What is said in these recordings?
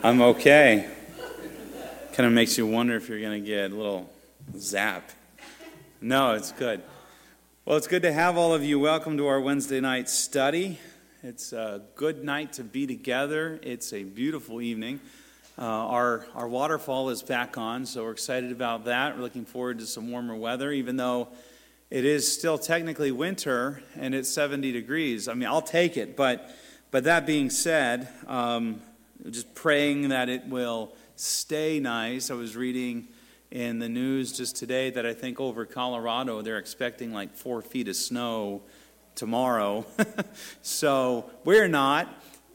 I'm okay. Kind of makes you wonder if you're going to get a little zap. No, it's good. Well, it's good to have all of you. Welcome to our Wednesday night study. It's a good night to be together. It's a beautiful evening. Our waterfall is back on, so we're excited about that. We're looking forward to some warmer weather, even though it is still technically winter and it's 70 degrees. I mean, I'll take it, but that being said, just praying that it will stay nice. I was reading in the news just today that I think over Colorado they're expecting like 4 feet of snow tomorrow. So we're not,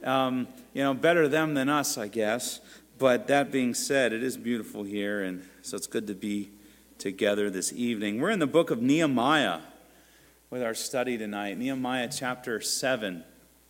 better them than us, I guess. But that being said, it is beautiful here, and so it's good to be together this evening. We're in the book of Nehemiah with our study tonight, Nehemiah chapter 7.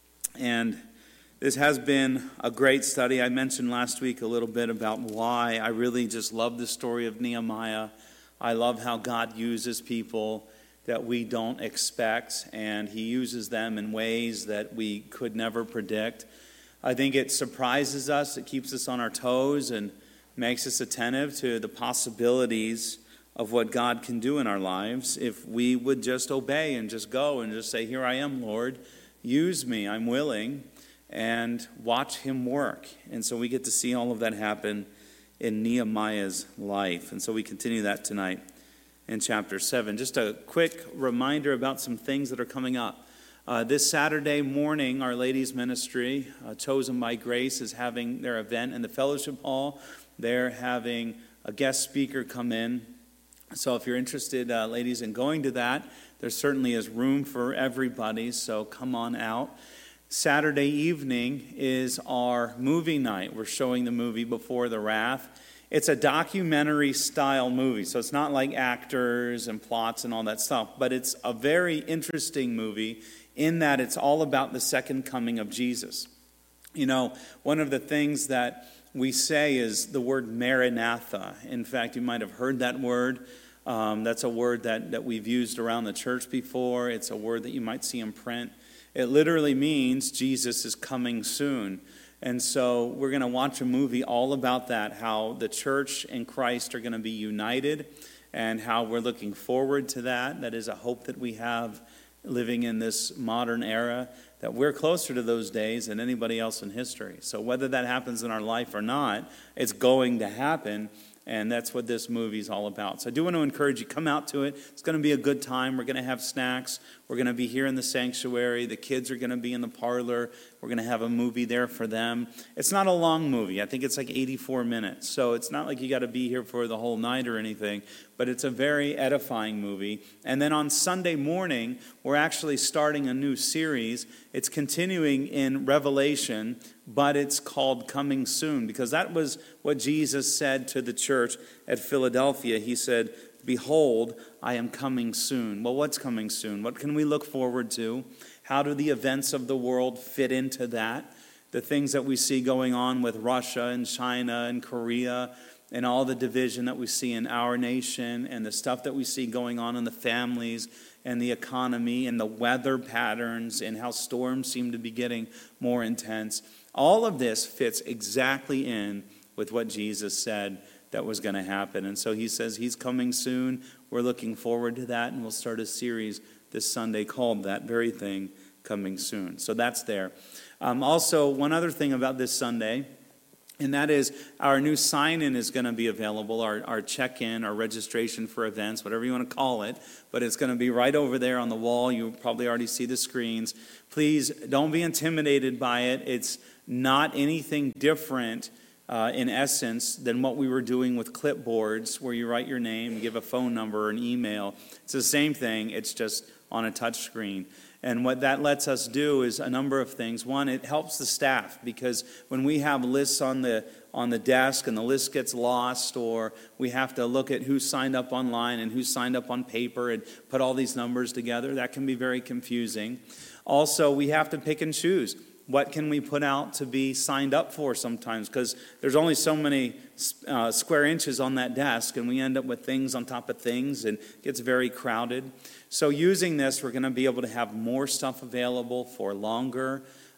And this has been a great study. I mentioned last week a little bit about why I really just love the story of Nehemiah. I love how God uses people that we don't expect, and He uses them in ways that we could never predict. I think it surprises us. It keeps us on our toes and makes us attentive to the possibilities of what God can do in our lives if we would just obey and just go and just say, "Here I am, Lord. Use me. I'm willing." And watch Him work. And so we get to see all of that happen in Nehemiah's life. And so we continue that tonight in chapter 7. Just a quick reminder about some things that are coming up. This Saturday morning, our ladies' ministry, Chosen by Grace, is having their event in the fellowship hall. They're having a guest speaker come in. So if you're interested, ladies, in going to that, there certainly is room for everybody, so come on out. Saturday evening is our movie night. We're showing the movie Before the Wrath. It's a documentary-style movie, so it's not like actors and plots and all that stuff, but it's a very interesting movie in that it's all about the second coming of Jesus. You know, one of the things that we say is the word Maranatha. In fact, you might have heard that word. That's a word that we've used around the church before. It's a word that you might see in print. It literally means Jesus is coming soon. And so we're going to watch a movie all about that, how the church and Christ are going to be united and how we're looking forward to that. That is a hope that we have living in this modern era, that we're closer to those days than anybody else in history. So whether that happens in our life or not, it's going to happen. And that's what this movie is all about. So I do want to encourage you, come out to it. It's going to be a good time. We're going to have snacks. We're going to be here in the sanctuary. The kids are going to be in the parlor. We're going to have a movie there for them. It's not a long movie. I think it's like 84 minutes. So it's not like you got to be here for the whole night or anything. But it's a very edifying movie. And then on Sunday morning, we're actually starting a new series. It's continuing in Revelation, but it's called Coming Soon, because that was what Jesus said to the church at Philadelphia. He said, "Behold, I am coming soon." Well, what's coming soon? What can we look forward to? How do the events of the world fit into that? The things that we see going on with Russia and China and Korea and all the division that we see in our nation and the stuff that we see going on in the families and the economy and the weather patterns and how storms seem to be getting more intense. All of this fits exactly in with what Jesus said that was going to happen. And so He says He's coming soon. We're looking forward to that, and we'll start a series this Sunday called That Very Thing, Coming Soon. So that's there. Also, one other thing about this Sunday, and that is our new sign-in is going to be available, our check-in, our registration for events, whatever you want to call it. But it's going to be right over there on the wall. You probably already see the screens. Please don't be intimidated by it. It's not anything different in essence than what we were doing with clipboards, where you write your name, give a phone number or an email. It's the same thing. It's just on a touch screen. And what that lets us do is a number of things. One, it helps the staff, because when we have lists on the desk and the list gets lost, or we have to look at who signed up online and who signed up on paper and put all these numbers together, that can be very confusing. Also, we have to pick and choose. What can we put out to be signed up for sometimes? Because there's only so many square inches on that desk, and we end up with things on top of things, and it gets very crowded. So using this, we're going to be able to have more stuff available for longer.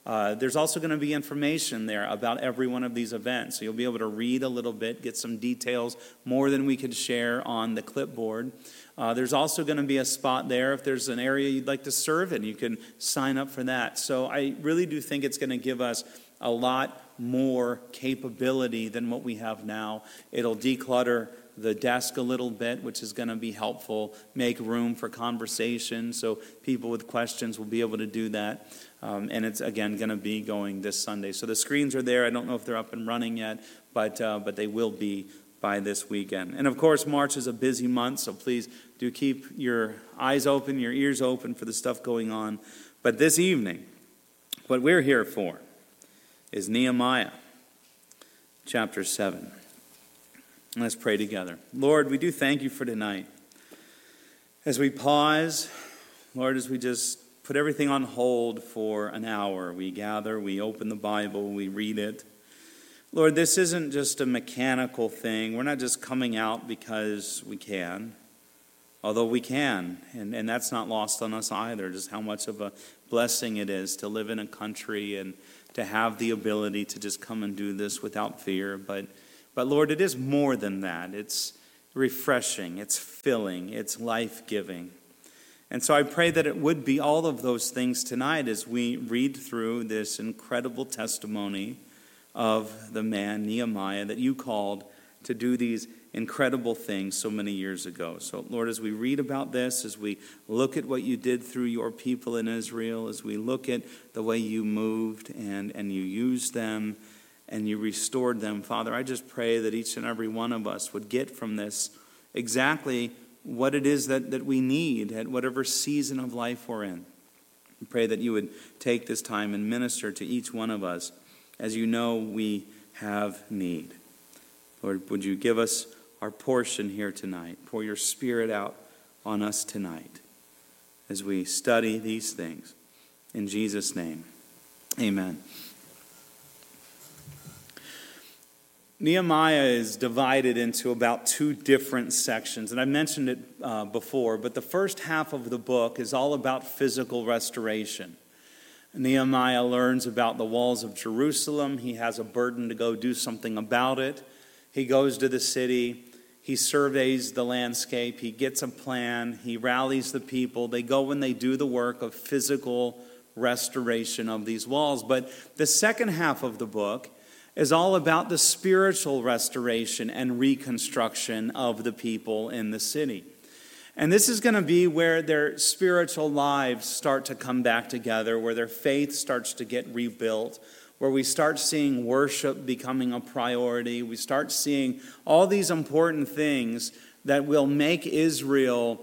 There's also going to be information there about every one of these events. So you'll be able to read a little bit, get some details, more than we could share on the clipboard. There's also going to be a spot there if there's an area you'd like to serve in. You can sign up for that. So I really do think it's going to give us a lot more capability than what we have now. It'll declutter the desk a little bit, which is going to be helpful, make room for conversation so people with questions will be able to do that. And it's, again, going to be going this Sunday. So the screens are there. I don't know if they're up and running yet, but they will be by this weekend. And, of course, March is a busy month, so please do keep your eyes open, your ears open for the stuff going on. But this evening, what we're here for is Nehemiah chapter 7. Let's pray together. Lord, we do thank you for tonight. As we pause, Lord, as we just put everything on hold for an hour, we gather, we open the Bible, we read it. Lord, this isn't just a mechanical thing. We're not just coming out because we can, although we can, and that's not lost on us either, just how much of a blessing it is to live in a country and to have the ability to just come and do this without fear. But Lord, it is more than that. It's refreshing, it's filling, it's life-giving. And so I pray that it would be all of those things tonight as we read through this incredible testimony of the man Nehemiah that you called to do these incredible things so many years ago. So Lord, as we read about this, as we look at what you did through your people in Israel, as we look at the way you moved and you used them and you restored them, Father, I just pray that each and every one of us would get from this exactly what it is that we need at whatever season of life we're in. I pray that you would take this time and minister to each one of us as you know we have need. Lord, would you give us our portion here tonight? Pour your Spirit out on us tonight as we study these things. In Jesus' name, amen. Nehemiah is divided into about two different sections, and I mentioned it before, but the first half of the book is all about physical restoration. Nehemiah learns about the walls of Jerusalem. He has a burden to go do something about it. He goes to the city. He surveys the landscape. He gets a plan. He rallies the people. They go and they do the work of physical restoration of these walls. But the second half of the book is all about the spiritual restoration and reconstruction of the people in the city. And this is going to be where their spiritual lives start to come back together, where their faith starts to get rebuilt, where we start seeing worship becoming a priority. We start seeing all these important things that will make Israel,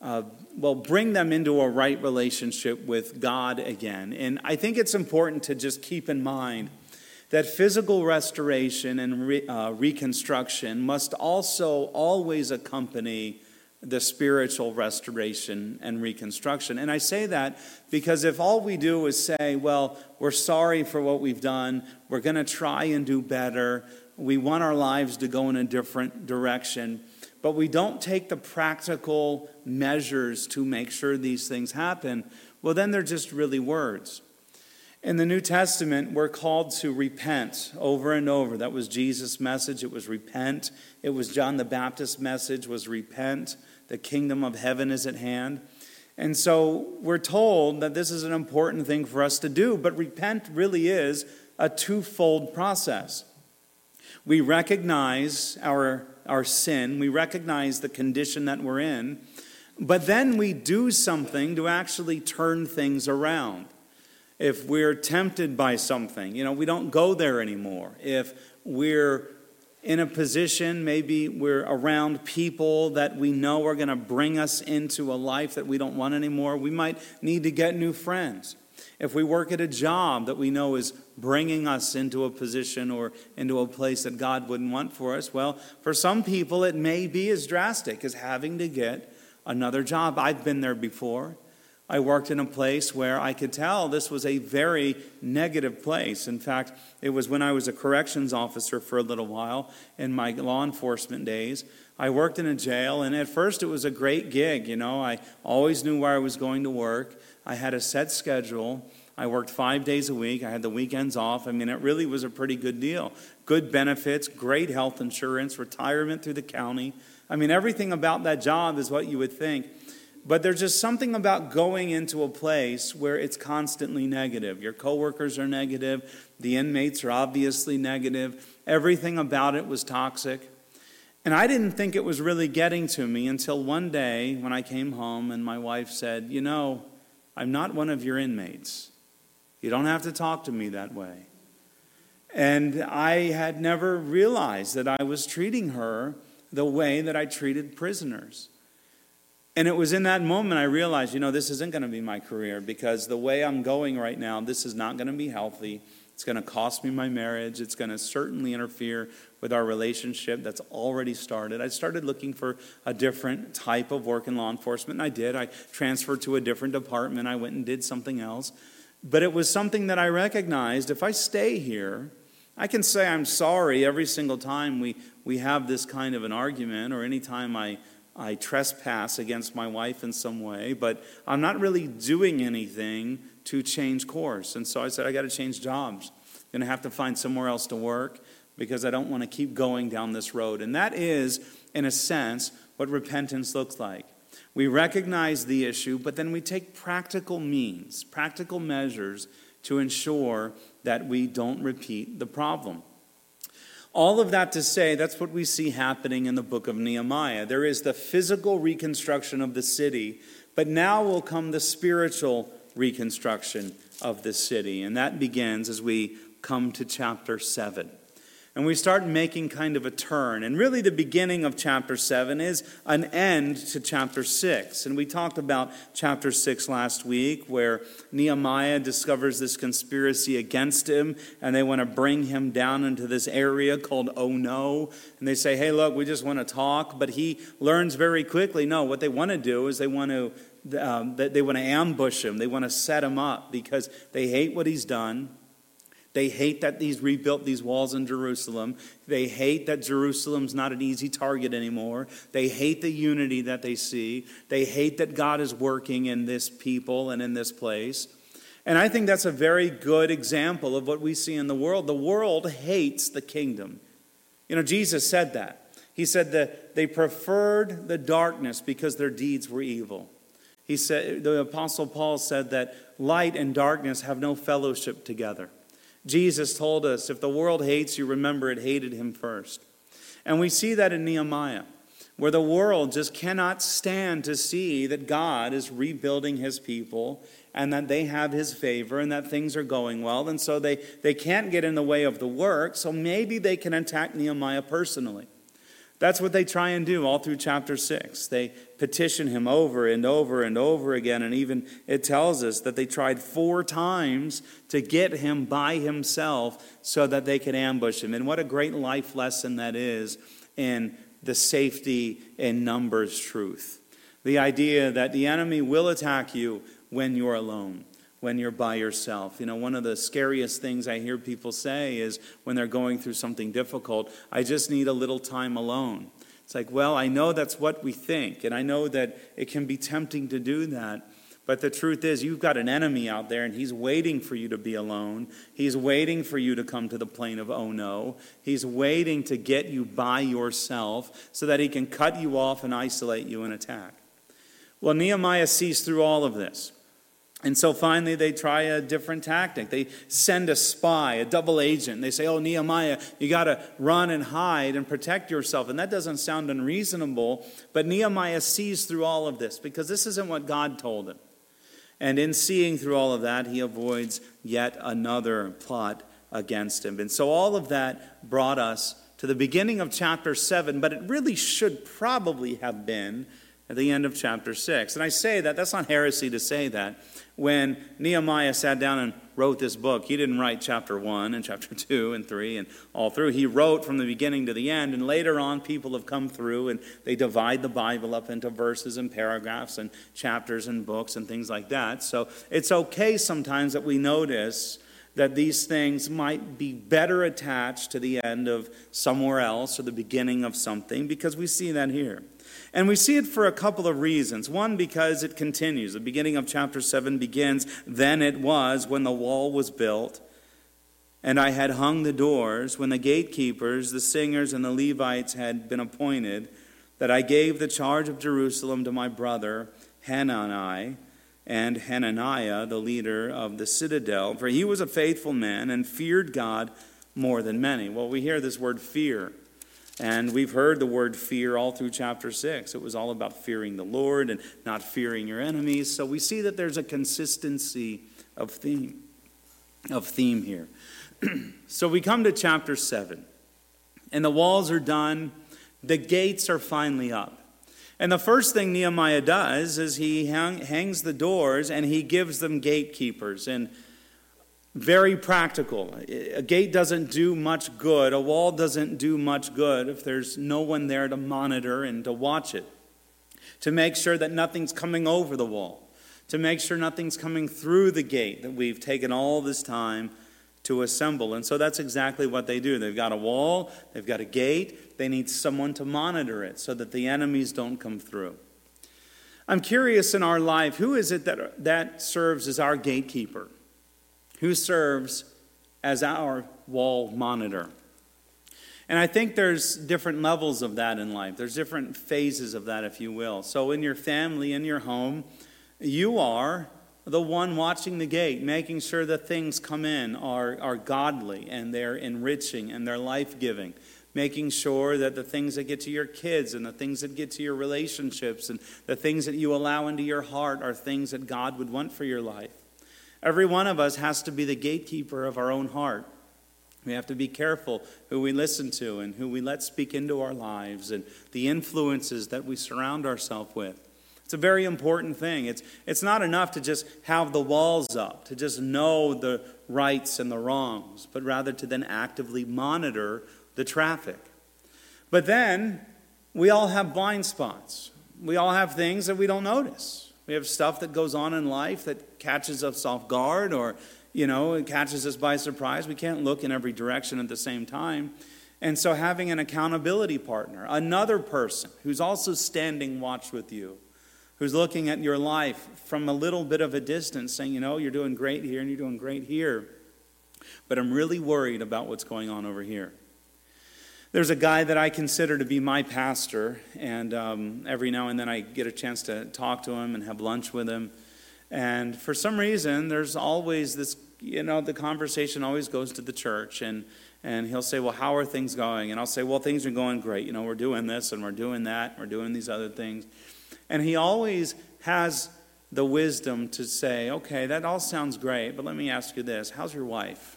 bring them into a right relationship with God again. And I think it's important to just keep in mind that physical restoration and reconstruction must also always accompany the spiritual restoration and reconstruction. And I say that because if all we do is say, well, we're sorry for what we've done, we're going to try and do better, we want our lives to go in a different direction, but we don't take the practical measures to make sure these things happen, well, then they're just really words. In the New Testament, we're called to repent over and over. That was Jesus' message. It was repent. It was John the Baptist's message was repent. The kingdom of heaven is at hand. And so we're told that this is an important thing for us to do, but repent really is a twofold process. We recognize our sin. We recognize the condition that we're in, but then we do something to actually turn things around. If we're tempted by something, we don't go there anymore. If we're in a position, maybe we're around people that we know are going to bring us into a life that we don't want anymore, we might need to get new friends. If we work at a job that we know is bringing us into a position or into a place that God wouldn't want for us, well, for some people it may be as drastic as having to get another job. I've been there before. I worked in a place where I could tell this was a very negative place. In fact, it was when I was a corrections officer for a little while in my law enforcement days. I worked in a jail, and at first it was a great gig. I always knew where I was going to work. I had a set schedule. I worked 5 days a week. I had the weekends off. I mean, it really was a pretty good deal. Good benefits, great health insurance, retirement through the county. I mean, everything about that job is what you would think. But there's just something about going into a place where it's constantly negative. Your coworkers are negative. The inmates are obviously negative. Everything about it was toxic. And I didn't think it was really getting to me until one day when I came home and my wife said, "You know, I'm not one of your inmates. You don't have to talk to me that way." And I had never realized that I was treating her the way that I treated prisoners. And it was in that moment I realized, this isn't going to be my career, because the way I'm going right now, this is not going to be healthy. It's going to cost me my marriage. It's going to certainly interfere with our relationship that's already started. I started looking for a different type of work in law enforcement, and I did. I transferred to a different department. I went and did something else. But it was something that I recognized, if I stay here, I can say I'm sorry every single time we have this kind of an argument, or any time I trespass against my wife in some way, but I'm not really doing anything to change course. And so I said, I got to change jobs. I'm going to have to find somewhere else to work, because I don't want to keep going down this road. And that is, in a sense, what repentance looks like. We recognize the issue, but then we take practical means, practical measures to ensure that we don't repeat the problem. All of that to say, that's what we see happening in the book of Nehemiah. There is the physical reconstruction of the city, but now will come the spiritual reconstruction of the city. And that begins as we come to chapter 7. And we start making kind of a turn. And really the beginning of chapter 7 is an end to chapter 6. And we talked about chapter 6 last week, where Nehemiah discovers this conspiracy against him, and they want to bring him down into this area called Ono. And they say, hey, look, we just want to talk. But he learns very quickly, no, what they want to do is they want to ambush him. They want to set him up, because they hate what he's done. They hate that he's rebuilt these walls in Jerusalem. They hate that Jerusalem's not an easy target anymore. They hate the unity that they see. They hate that God is working in this people and in this place. And I think that's a very good example of what we see in the world. The world hates the kingdom. Jesus said that. He said that they preferred the darkness because their deeds were evil. He said, the Apostle Paul said that light and darkness have no fellowship together. Jesus told us, if the world hates you, remember it hated him first. And we see that in Nehemiah, where the world just cannot stand to see that God is rebuilding his people, and that they have his favor, and that things are going well. And so they can't get in the way of the work, so maybe they can attack Nehemiah personally. That's what they try and do all through chapter 6. They petition him over and over and over again. And even it tells us that they tried 4 times to get him by himself so that they could ambush him. And what a great life lesson that is in the safety in numbers truth. The idea that the enemy will attack you when you're alone, when you're by yourself. One of the scariest things I hear people say is when they're going through something difficult, I just need a little time alone. It's like, well, I know that's what we think, and I know that it can be tempting to do that. But the truth is, you've got an enemy out there, and he's waiting for you to be alone. He's waiting for you to come to the plain of Ono. He's waiting to get you by yourself so that he can cut you off and isolate you and attack. Well, Nehemiah sees through all of this. And so finally they try a different tactic. They send a spy, a double agent. They say, oh, Nehemiah, you got to run and hide and protect yourself. And that doesn't sound unreasonable. But Nehemiah sees through all of this, because this isn't what God told him. And in seeing through all of that, he avoids yet another plot against him. And so all of that brought us to the beginning of chapter 7. But it really should probably have been at the end of chapter 6. And I say that, that's not heresy to say that. When Nehemiah sat down and wrote this book, he didn't write chapter 1 and chapter 2 and 3 and all through. He wrote from the beginning to the end, and later on people have come through and they divide the Bible up into verses and paragraphs and chapters and books and things like that. So it's okay sometimes that we notice that these things might be better attached to the end of somewhere else or the beginning of something, because we see that here. And we see it for a couple of reasons. One, because it continues. The beginning of chapter 7 begins, "Then it was when the wall was built, and I had hung the doors, when the gatekeepers, the singers, and the Levites had been appointed, that I gave the charge of Jerusalem to my brother Hanani, and Hananiah, the leader of the citadel, for he was a faithful man and feared God more than many." Well, we hear this word fear, and we've heard the word fear all through chapter 6. It was all about fearing the Lord and not fearing your enemies. So we see that there's a consistency of theme here. So we come to chapter 7, and the walls are done. The gates are finally up. And the first thing Nehemiah does is he hangs the doors and he gives them gatekeepers. And very practical. A gate doesn't do much good. A wall doesn't do much good if there's no one there to monitor and to watch it. To make sure that nothing's coming over the wall. To make sure nothing's coming through the gate that we've taken all this time to assemble. And so that's exactly what they do. They've got a wall, they've got a gate, they need someone to monitor it so that the enemies don't come through. I'm curious in our life, who is it that serves as our gatekeeper? Who serves as our wall monitor? And I think there's different levels of that in life. There's different phases of that, if you will. So in your family, in your home, you are the one watching the gate, making sure that things come in are godly and they're enriching and they're life-giving. Making sure that the things that get to your kids and the things that get to your relationships and the things that you allow into your heart are things that God would want for your life. Every one of us has to be the gatekeeper of our own heart. We have to be careful who we listen to and who we let speak into our lives and the influences that we surround ourselves with. It's a very important thing. It's not enough to just have the walls up, to just know the rights and the wrongs, but rather to then actively monitor the traffic. But then we all have blind spots. We all have things that we don't notice. We have stuff that goes on in life that catches us off guard or, it catches us by surprise. We can't look in every direction at the same time. And so having an accountability partner, another person who's also standing watch with you, who's looking at your life from a little bit of a distance saying, you're doing great here and you're doing great here, but I'm really worried about what's going on over here. There's a guy that I consider to be my pastor, and every now and then I get a chance to talk to him and have lunch with him. And for some reason, there's always this, the conversation always goes to the church, and he'll say, well, how are things going? And I'll say, well, things are going great. We're doing this and we're doing that, and we're doing these other things. And he always has the wisdom to say, okay, that all sounds great, but let me ask you this. How's your wife?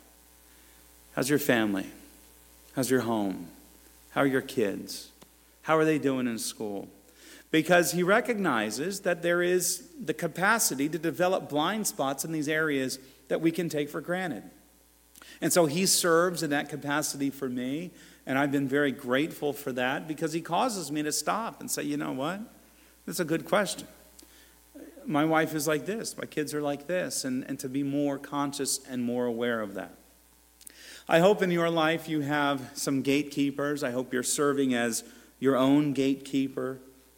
How's your family? How's your home? How are your kids? How are they doing in school? Because he recognizes that there is the capacity to develop blind spots in these areas that we can take for granted. And so he serves in that capacity for me, and I've been very grateful for that because he causes me to stop and say, you know what? That's a good question. My wife is like this. My kids are like this. And to be more conscious and more aware of that. I hope in your life you have some gatekeepers. I hope you're serving as your own gatekeeper.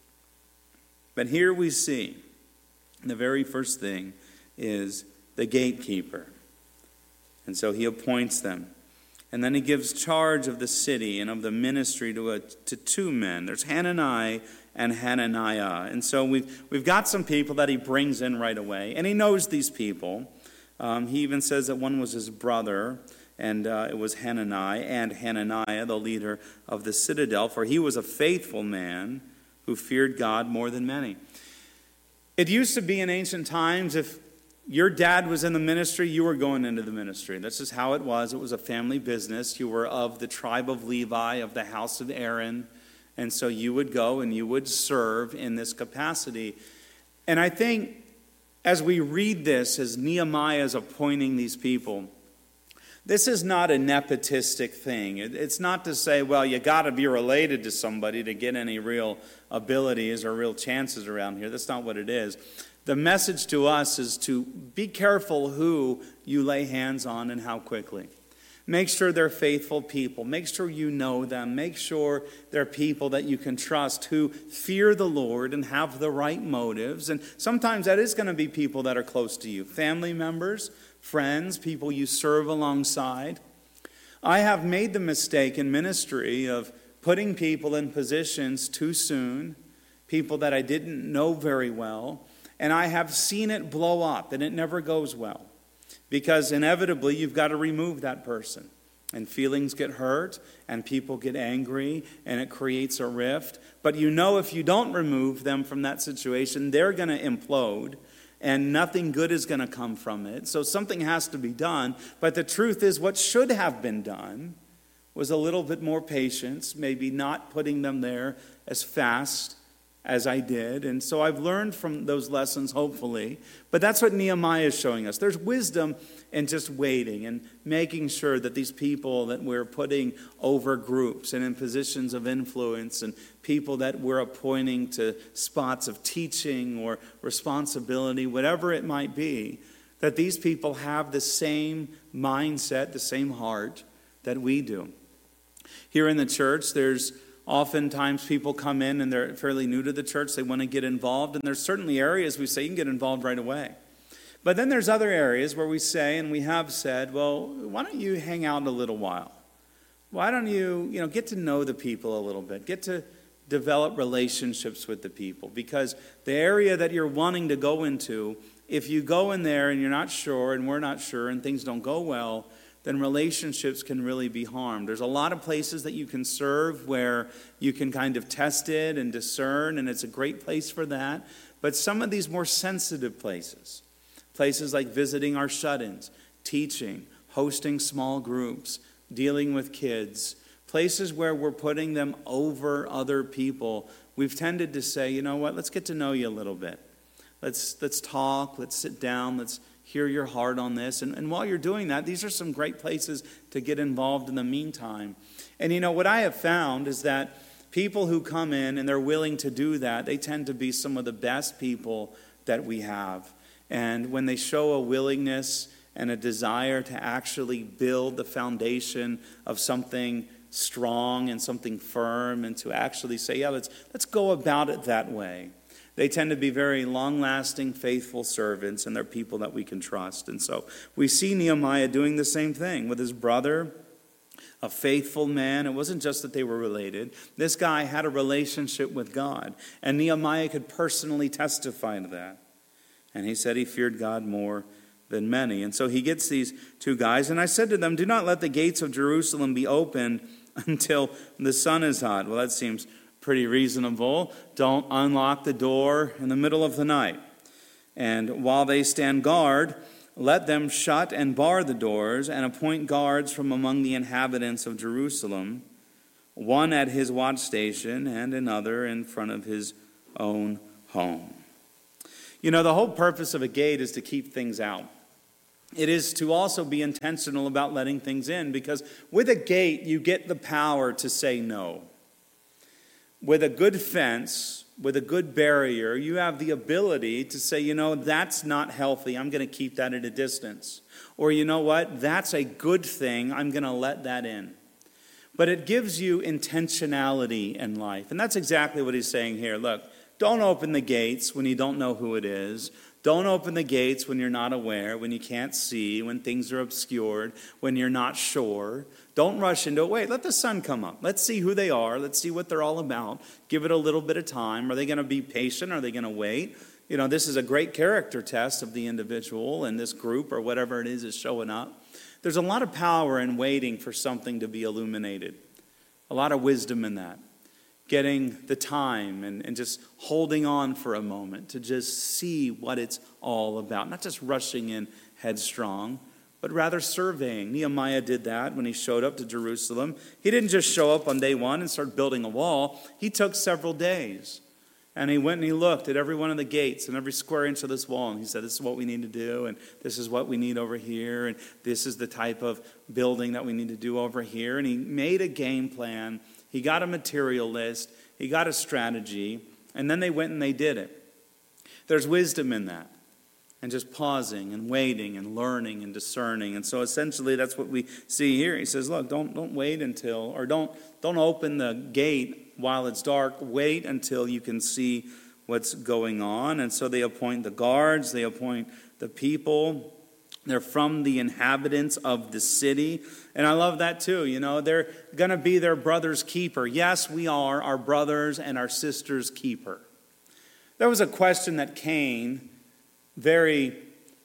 But here we see the very first thing is the gatekeeper. And so he appoints them. And then he gives charge of the city and of the ministry to two men. There's Hanani and Hananiah. And so we've got some people that he brings in right away. And he knows these people. He even says that one was his brother, and it was Hanani and Hananiah, the leader of the citadel, for he was a faithful man who feared God more than many. It used to be in ancient times, if your dad was in the ministry, you were going into the ministry. That's just how it was. It was a family business. You were of the tribe of Levi, of the house of Aaron. And so you would go and you would serve in this capacity. And I think as we read this, as Nehemiah is appointing these people, this is not a nepotistic thing. It's not to say, well, you got to be related to somebody to get any real abilities or real chances around here. That's not what it is. The message to us is to be careful who you lay hands on and how quickly. Make sure they're faithful people. Make sure you know them. Make sure they're people that you can trust who fear the Lord and have the right motives. And sometimes that is going to be people that are close to you. Family members, friends, people you serve alongside. I have made the mistake in ministry of putting people in positions too soon, people that I didn't know very well, and I have seen it blow up, and it never goes well. Because inevitably, you've got to remove that person. And feelings get hurt, and people get angry, and it creates a rift. But you know if you don't remove them from that situation, they're going to implode, and nothing good is going to come from it. So something has to be done. But the truth is, what should have been done was a little bit more patience, maybe not putting them there as fast as I did. And so I've learned from those lessons, hopefully. But that's what Nehemiah is showing us. There's wisdom in just waiting and making sure that these people that we're putting over groups and in positions of influence and people that we're appointing to spots of teaching or responsibility, whatever it might be, that these people have the same mindset, the same heart that we do. Here in the church, there's oftentimes people come in and they're fairly new to the church. They want to get involved. And there's certainly areas we say you can get involved right away. But then there's other areas where we say, and we have said, well, why don't you hang out a little while? Why don't you get to know the people a little bit? Get to develop relationships with the people. Because the area that you're wanting to go into, if you go in there and you're not sure and we're not sure and things don't go well, then relationships can really be harmed. There's a lot of places that you can serve where you can kind of test it and discern, and it's a great place for that. But some of these more sensitive places like visiting our shut-ins, teaching, hosting small groups, dealing with kids, places where we're putting them over other people, we've tended to say, you know what, let's get to know you a little bit. Let's talk, let's sit down, let's hear your heart on this. And while you're doing that, these are some great places to get involved in the meantime. And what I have found is that people who come in and they're willing to do that, they tend to be some of the best people that we have. And when they show a willingness and a desire to actually build the foundation of something strong and something firm and to actually say, yeah, let's go about it that way. They tend to be very long-lasting, faithful servants, and they're people that we can trust. And so we see Nehemiah doing the same thing with his brother, a faithful man. It wasn't just that they were related. This guy had a relationship with God, and Nehemiah could personally testify to that. And he said he feared God more than many. And so he gets these two guys, and I said to them, do not let the gates of Jerusalem be opened until the sun is hot. Well, that seems pretty reasonable. Don't unlock the door in the middle of the night. And while they stand guard, let them shut and bar the doors and appoint guards from among the inhabitants of Jerusalem, one at his watch station and another in front of his own home. The whole purpose of a gate is to keep things out. It is to also be intentional about letting things in, because with a gate, you get the power to say no. With a good fence, with a good barrier, you have the ability to say, that's not healthy. I'm going to keep that at a distance. Or you know what? That's a good thing. I'm going to let that in. But it gives you intentionality in life. And that's exactly what he's saying here. Look, don't open the gates when you don't know who it is. Don't open the gates when you're not aware, when you can't see, when things are obscured, when you're not sure. Don't rush into it. Wait, let the sun come up. Let's see who they are. Let's see what they're all about. Give it a little bit of time. Are they going to be patient? Are they going to wait? This is a great character test of the individual, and this group or whatever it is showing up. There's a lot of power in waiting for something to be illuminated. A lot of wisdom in that. Getting the time and just holding on for a moment to just see what it's all about. Not just rushing in headstrong, but rather surveying. Nehemiah did that when he showed up to Jerusalem. He didn't just show up on day one and start building a wall. He took several days. And he went and he looked at every one of the gates and every square inch of this wall. And he said, this is what we need to do. And this is what we need over here. And this is the type of building that we need to do over here. And he made a game plan. He got a material list. He got a strategy. And then they went and they did it. There's wisdom in that. And just pausing and waiting and learning and discerning. And so essentially that's what we see here. He says, look, don't wait until, or don't open the gate while it's dark. Wait until you can see what's going on. And so they appoint the guards, they appoint the people. They're from the inhabitants of the city. And I love that too. You know, they're going to be their brother's keeper. Yes, we are our brothers and our sisters' keeper. There was a question that Cain very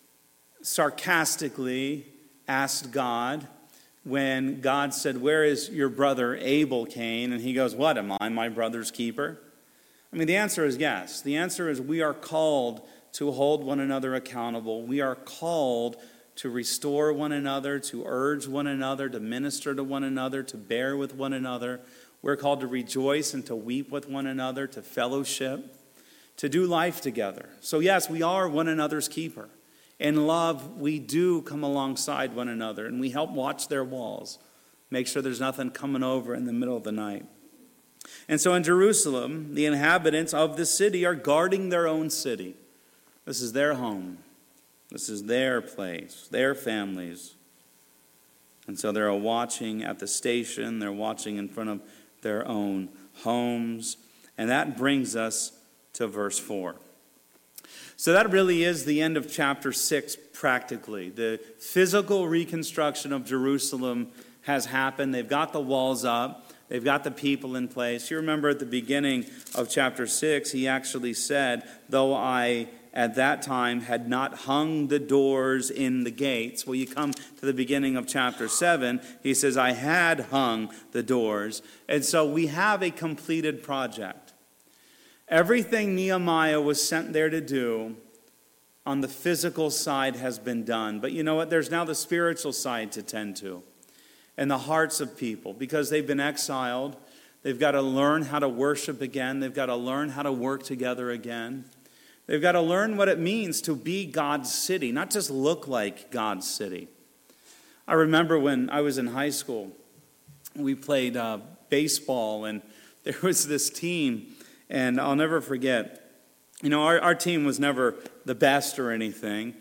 sarcastically asked God when God said, where is your brother Abel, Cain? And he goes, what, am I my brother's keeper? I mean, the answer is yes. The answer is we are called to hold one another accountable. We are called to restore one another, to urge one another, to minister to one another, to bear with one another. We're called to rejoice and to weep with one another, to fellowship, to do life together. So yes, we are one another's keeper. In love, we do come alongside one another, and we help watch their walls, make sure there's nothing coming over in the middle of the night. And so in Jerusalem, the inhabitants of the city are guarding their own city. This is their home. This is their place, their families. And so they're watching at the station. They're watching in front of their own homes. And that brings us to verse 4. So that really is the end of chapter 6 practically. The physical reconstruction of Jerusalem has happened. They've got the walls up. They've got the people in place. You remember at the beginning of chapter 6, he actually said, though I at that time had not hung the doors in the gates. Well, you come to the beginning of chapter 7, he says, I had hung the doors. And so we have a completed project. Everything Nehemiah was sent there to do on the physical side has been done. But you know what? There's now the spiritual side to tend to. And the hearts of people, because they've been exiled. They've got to learn how to worship again. They've got to learn how to work together again. They've got to learn what it means to be God's city, not just look like God's city. I remember when I was in high school, we played baseball, and there was this team, and I'll never forget, you know, our team was never the best or anything.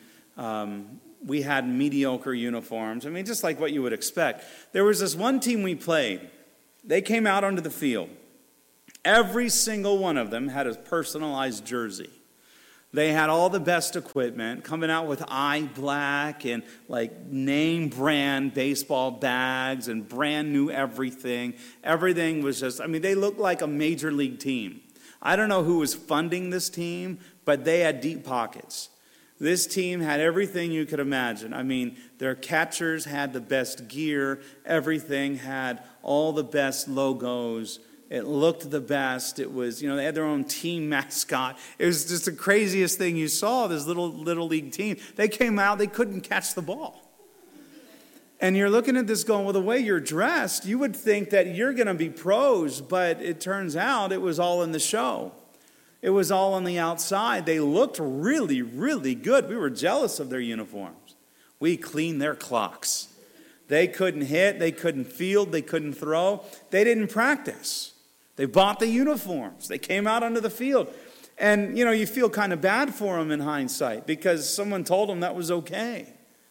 We had mediocre uniforms. I mean, just like what you would expect. There was this one team we played. They came out onto the field. Every single one of them had a personalized jersey. They had all the best equipment, coming out with eye black and like name brand baseball bags and brand new everything. Everything was just, I mean, they looked like a major league team. I don't know who was funding this team, but they had deep pockets. This team had everything you could imagine. I mean, their catchers had the best gear. Everything had all the best logos. It looked the best. It was, you know, they had their own team mascot. It was just the craziest thing you saw, this little league team. They came out, they couldn't catch the ball. And you're looking at this going, well, the way you're dressed, you would think that you're going to be pros, but it turns out it was all in the show. It was all on the outside. They looked really, really good. We were jealous of their uniforms. We cleaned their clocks. They couldn't hit, they couldn't field, they couldn't throw. They didn't practice. They bought the uniforms. They came out onto the field. And, you know, you feel kind of bad for them in hindsight because someone told them that was okay.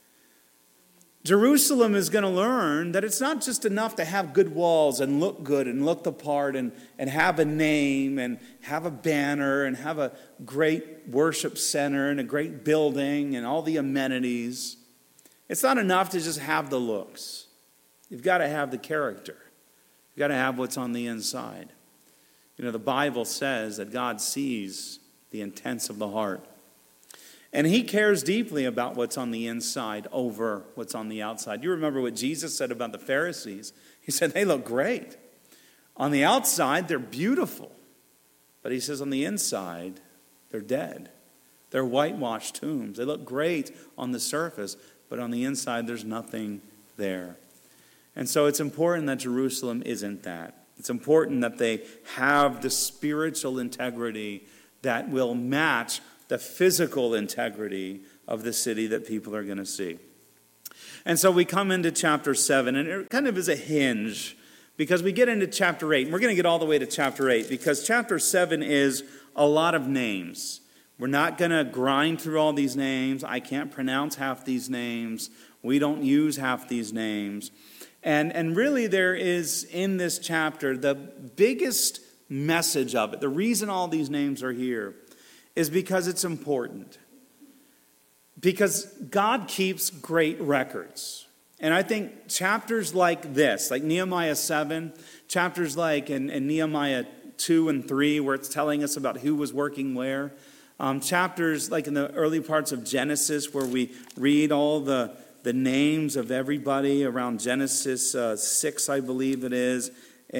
Jerusalem is going to learn that it's not just enough to have good walls and look good and look the part and have a name and have a banner and have a great worship center and a great building and all the amenities. It's not enough to just have the looks. You've got to have the character. You've got to have what's on the inside. You know, the Bible says that God sees the intents of the heart. And he cares deeply about what's on the inside over what's on the outside. You remember what Jesus said about the Pharisees. He said, they look great. On the outside, they're beautiful. But he says on the inside, they're dead. They're whitewashed tombs. They look great on the surface, but on the inside, there's nothing there. And so it's important that Jerusalem isn't that. It's important that they have the spiritual integrity that will match the physical integrity of the city that people are going to see. And so we come into chapter 7, and it kind of is a hinge because we get into chapter 8. And we're going to get all the way to chapter 8 because chapter 7 is a lot of names. We're not going to grind through all these names. I can't pronounce half these names. We don't use half these names. And really there is in this chapter the biggest message of it. The reason all these names are here is because it's important. Because God keeps great records. And I think chapters like this, like Nehemiah 7, chapters like in Nehemiah 2 and 3, where it's telling us about who was working where, chapters like in the early parts of Genesis, where we read all the names of everybody around Genesis 6, I believe it is,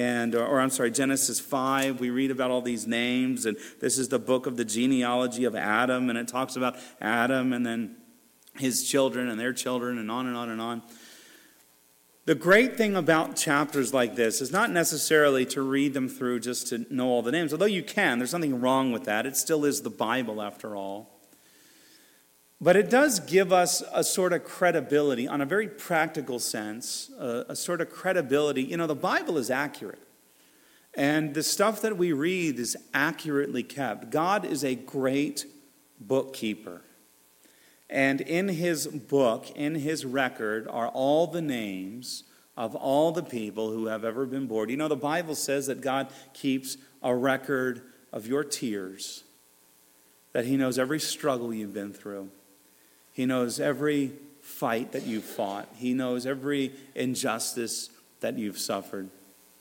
Genesis 5, we read about all these names, and this is the book of the genealogy of Adam, and it talks about Adam and then his children and their children and on and on and on. The great thing about chapters like this is not necessarily to read them through just to know all the names, although you can. There's nothing wrong with that. It still is the Bible after all. But it does give us a sort of credibility, on a very practical sense, a sort of credibility. You know, the Bible is accurate. And the stuff that we read is accurately kept. God is a great bookkeeper. And in his book, in his record, are all the names of all the people who have ever been born. You know, the Bible says that God keeps a record of your tears, that he knows every struggle you've been through. He knows every fight that you've fought. He knows every injustice that you've suffered.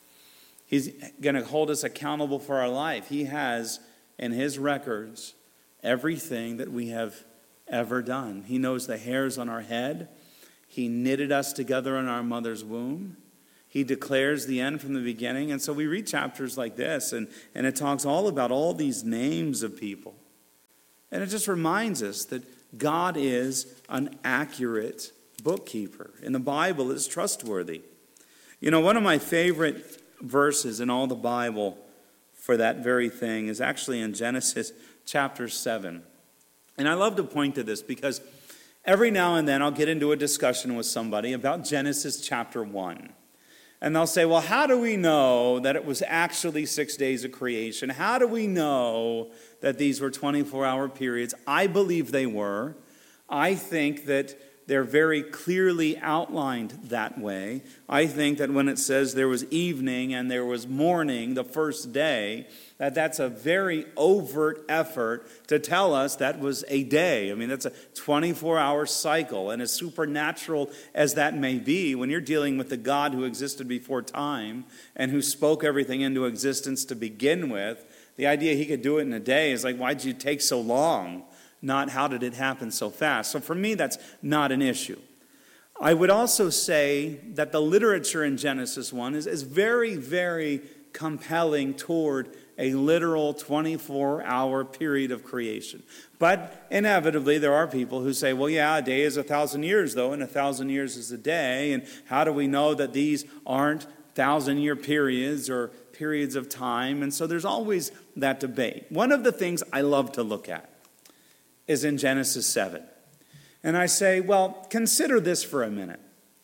He's going to hold us accountable for our life. He has in his records everything that we have ever done. He knows the hairs on our head. He knitted us together in our mother's womb. He declares the end from the beginning. And so we read chapters like this, and it talks all about all these names of people. And it just reminds us that God is an accurate bookkeeper. And the Bible is trustworthy. You know, one of my favorite verses in all the Bible for that very thing is actually in Genesis chapter 7. And I love to point to this because every now and then I'll get into a discussion with somebody about Genesis chapter 1. And they'll say, well, how do we know that it was actually 6 days of creation? How do we know that these were 24-hour periods? I believe they were. I think that they're very clearly outlined that way. I think that when it says there was evening and there was morning the first day, that's a very overt effort to tell us that was a day. I mean, that's a 24-hour cycle. And as supernatural as that may be, when you're dealing with the God who existed before time and who spoke everything into existence to begin with, the idea he could do it in a day is like, why'd you take so long? Not how did it happen so fast? So for me, that's not an issue. I would also say that the literature in Genesis 1 is very, very compelling toward a literal 24-hour period of creation. But inevitably, there are people who say, well, yeah, a day is 1,000 years, though, and 1,000 years is a day. And how do we know that these aren't 1,000-year periods or periods of time? And so there's always that debate. One of the things I love to look at is in Genesis 7. And I say, well, consider this for a minute.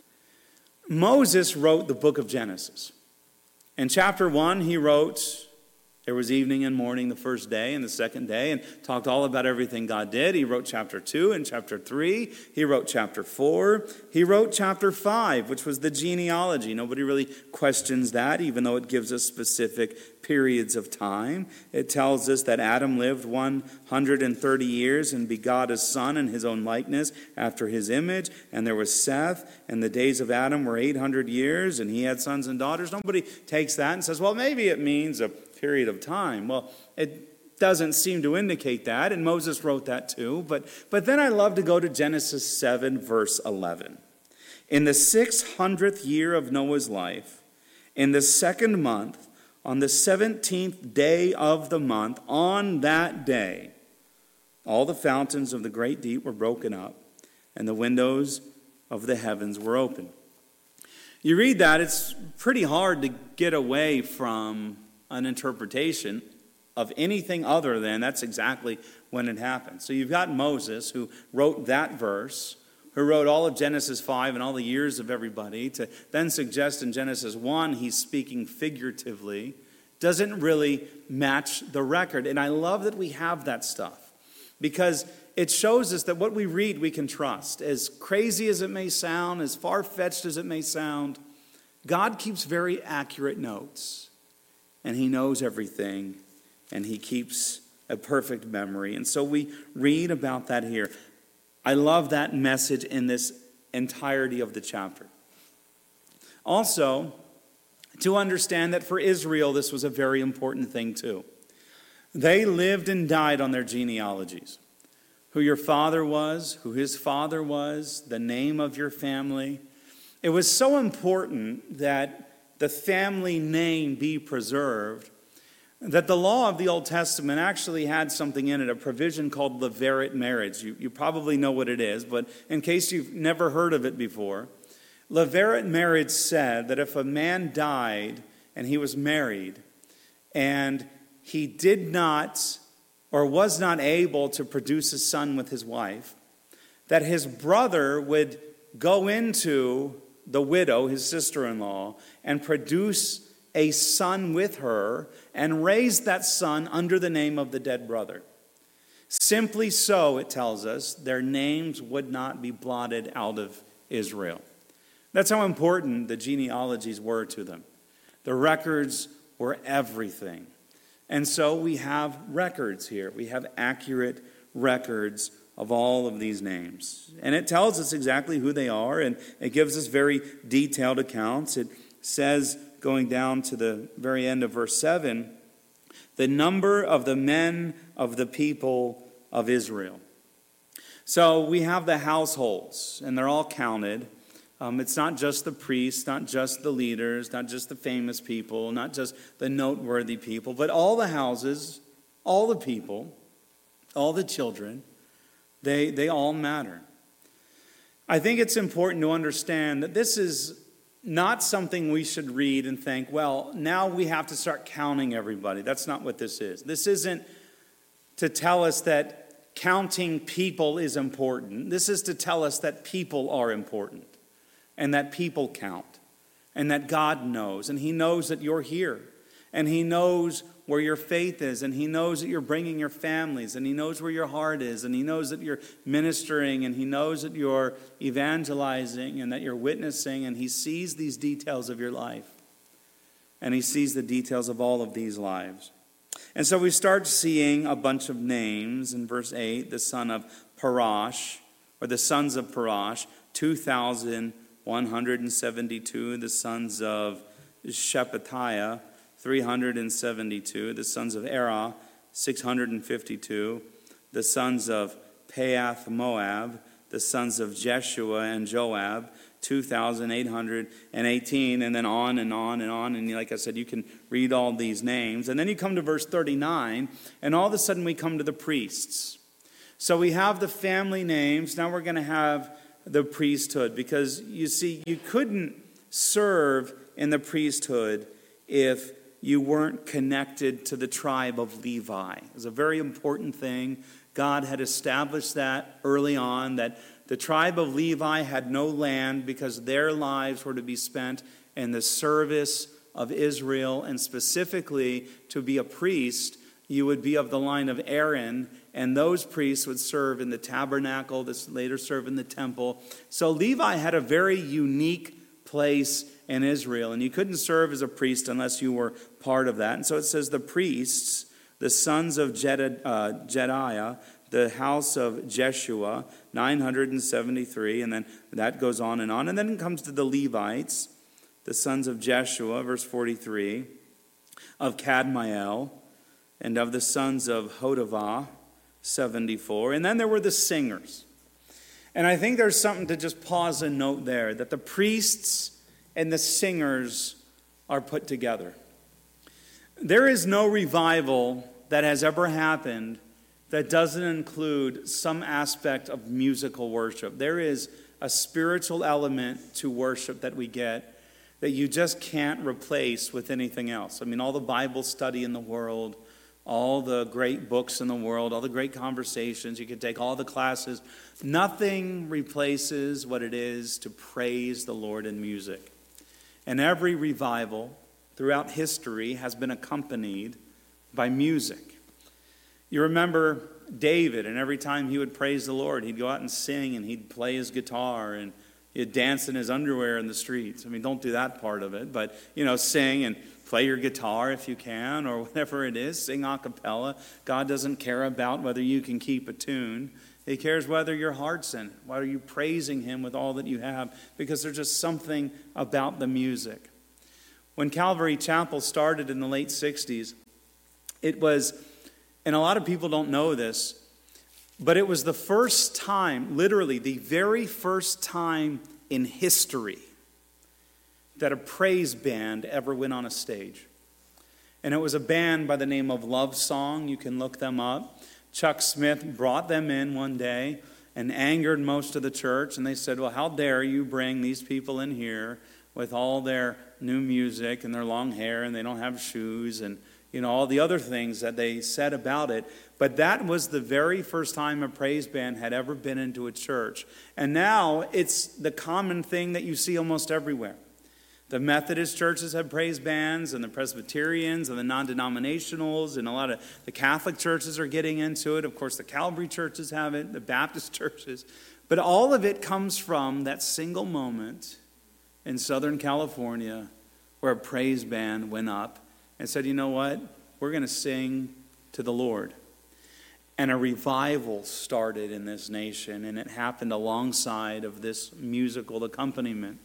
Moses wrote the book of Genesis. In chapter 1, he wrote, there was evening and morning the first day and the second day, and talked all about everything God did. He wrote chapter 2 and chapter 3. He wrote chapter 4. He wrote chapter 5, which was the genealogy. Nobody really questions that, even though it gives us specific periods of time. It tells us that Adam lived 130 years and begot a son in his own likeness after his image. And there was Seth, and the days of Adam were 800 years, and he had sons and daughters. Nobody takes that and says, well, maybe it means a period of time. Well, it doesn't seem to indicate that, and Moses wrote that too. But then I love to go to Genesis 7, verse 11. In the 600th year of Noah's life, in the second month, on the 17th day of the month, on that day, all the fountains of the great deep were broken up, and the windows of the heavens were open. You read that, it's pretty hard to get away from an interpretation of anything other than that's exactly when it happened. So you've got Moses, who wrote that verse, who wrote all of Genesis 5 and all the years of everybody, to then suggest in Genesis 1 he's speaking figuratively, doesn't really match the record. And I love that we have that stuff. because it shows us that what we read we can trust. As crazy as it may sound, as far-fetched as it may sound, God keeps very accurate notes, and he knows everything, and he keeps a perfect memory. And so we read about that here. I love that message in this entirety of the chapter. Also, to understand that for Israel, this was a very important thing too. They lived and died on their genealogies. Who your father was, who his father was, the name of your family. It was so important that the family name be preserved that the law of the Old Testament actually had something in it, a provision called levirate marriage. You probably know what it is, but in case you've never heard of it before, levirate marriage said that if a man died and he was married and he did not or was not able to produce a son with his wife, that his brother would go into the widow, his sister-in-law, and produce a son with her and raise that son under the name of the dead brother. Simply so, it tells us, their names would not be blotted out of Israel. That's how important the genealogies were to them. The records were everything. And so we have records here. We have accurate records of all of these names. And it tells us exactly who they are, and it gives us very detailed accounts. It says, going down to the very end of verse 7, the number of the men of the people of Israel. So we have the households, and they're all counted. It's not just the priests, not just the leaders, not just the famous people, not just the noteworthy people, but all the houses, all the people, all the children, they all matter. I think it's important to understand that this is not something we should read and think, well, now we have to start counting everybody. That's not what this is. This isn't to tell us that counting people is important. This is to tell us that people are important. And that people count, and that God knows, and he knows that you're here, and he knows where your faith is, and he knows that you're bringing your families, and he knows where your heart is, and he knows that you're ministering, and he knows that you're evangelizing, and that you're witnessing, and he sees these details of your life, and he sees the details of all of these lives. And so we start seeing a bunch of names in verse 8, the son of Parash, or the sons of Parash, 2,172, the sons of Shephatiah, 372, the sons of Erah, 652, the sons of Pahath Moab, the sons of Jeshua and Joab, 2,818, and then on and on and on. And like I said, you can read all these names. And then you come to verse 39, and all of a sudden we come to the priests. So we have the family names. Now we're going to have the priesthood, because you see, you couldn't serve in the priesthood if you weren't connected to the tribe of Levi. It was a very important thing. God had established that early on, that the tribe of Levi had no land because their lives were to be spent in the service of Israel, and specifically to be a priest, you would be of the line of Aaron, and those priests would serve in the tabernacle, this later serve in the temple. So Levi had a very unique place in Israel, and you couldn't serve as a priest unless you were part of that. And so it says the priests, the sons of Jediah, the house of Jeshua, 973, and then that goes on. And then it comes to the Levites, the sons of Jeshua, verse 43, of Kadmiel, and of the sons of Hodavah, 74. And then there were the singers. And I think there's something to just pause and note there, that the priests and the singers are put together. There is no revival that has ever happened that doesn't include some aspect of musical worship. There is a spiritual element to worship that we get that you just can't replace with anything else. I mean, all the Bible study in the world, all the great books in the world, all the great conversations, you could take all the classes. Nothing replaces what it is to praise the Lord in music. And every revival throughout history has been accompanied by music. You remember David, and every time he would praise the Lord, he'd go out and sing, and he'd play his guitar, and he'd dance in his underwear in the streets. I mean, don't do that part of it, but, sing and play your guitar if you can, or whatever it is. Sing a cappella. God doesn't care about whether you can keep a tune. He cares whether your heart's in it. Why are you praising him with all that you have? Because there's just something about the music. When Calvary Chapel started in the late 60s, it was, and a lot of people don't know this, but it was the first time, literally the very first time in history, that a praise band ever went on a stage. And it was a band by the name of Love Song. You can look them up. Chuck Smith brought them in one day and angered most of the church. And they said, well, how dare you bring these people in here with all their new music and their long hair, and they don't have shoes, and all the other things that they said about it. But that was the very first time a praise band had ever been into a church. And now it's the common thing that you see almost everywhere. The Methodist churches have praise bands, and the Presbyterians and the non-denominationals, and a lot of the Catholic churches are getting into it. Of course, the Calvary churches have it, the Baptist churches. But all of it comes from that single moment in Southern California where a praise band went up and said, you know what? We're going to sing to the Lord. And a revival started in this nation, and it happened alongside of this musical accompaniment.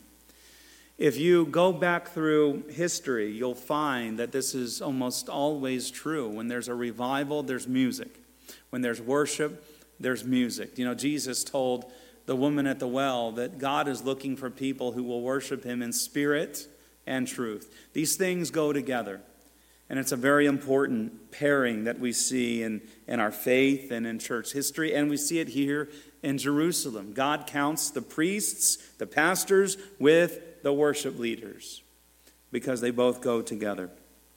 If you go back through history, you'll find that this is almost always true. When there's a revival, there's music. When there's worship, there's music. Jesus told the woman at the well that God is looking for people who will worship him in spirit and truth. These things go together. And it's a very important pairing that we see in our faith and in church history. And we see it here in Jerusalem. God counts the priests, the pastors, with the worship leaders, because they both go together.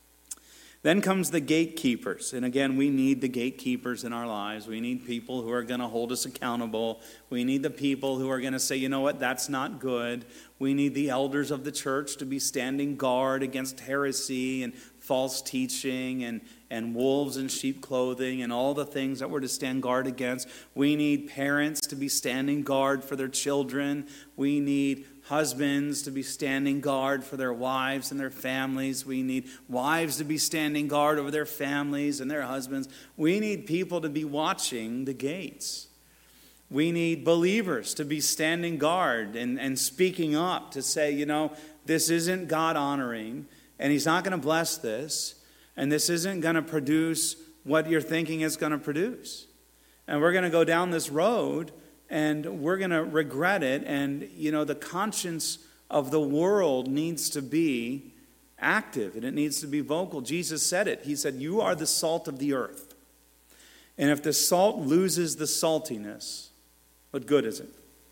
Then comes the gatekeepers. And again, we need the gatekeepers in our lives. We need people who are going to hold us accountable. We need the people who are going to say, you know what, that's not good. We need the elders of the church to be standing guard against heresy and false teaching and wolves in sheep clothing and all the things that we're to stand guard against. We need parents to be standing guard for their children. We need husbands to be standing guard for their wives and their families. We need wives to be standing guard over their families and their husbands. We need people to be watching the gates. We need believers to be standing guard and speaking up to say, this isn't God honoring, and he's not going to bless this, and this isn't going to produce what you're thinking it's going to produce. And we're going to go down this road, and we're going to regret it. And, the conscience of the world needs to be active, and it needs to be vocal. Jesus said it. He said, you are the salt of the earth. And if the salt loses the saltiness, what good is it?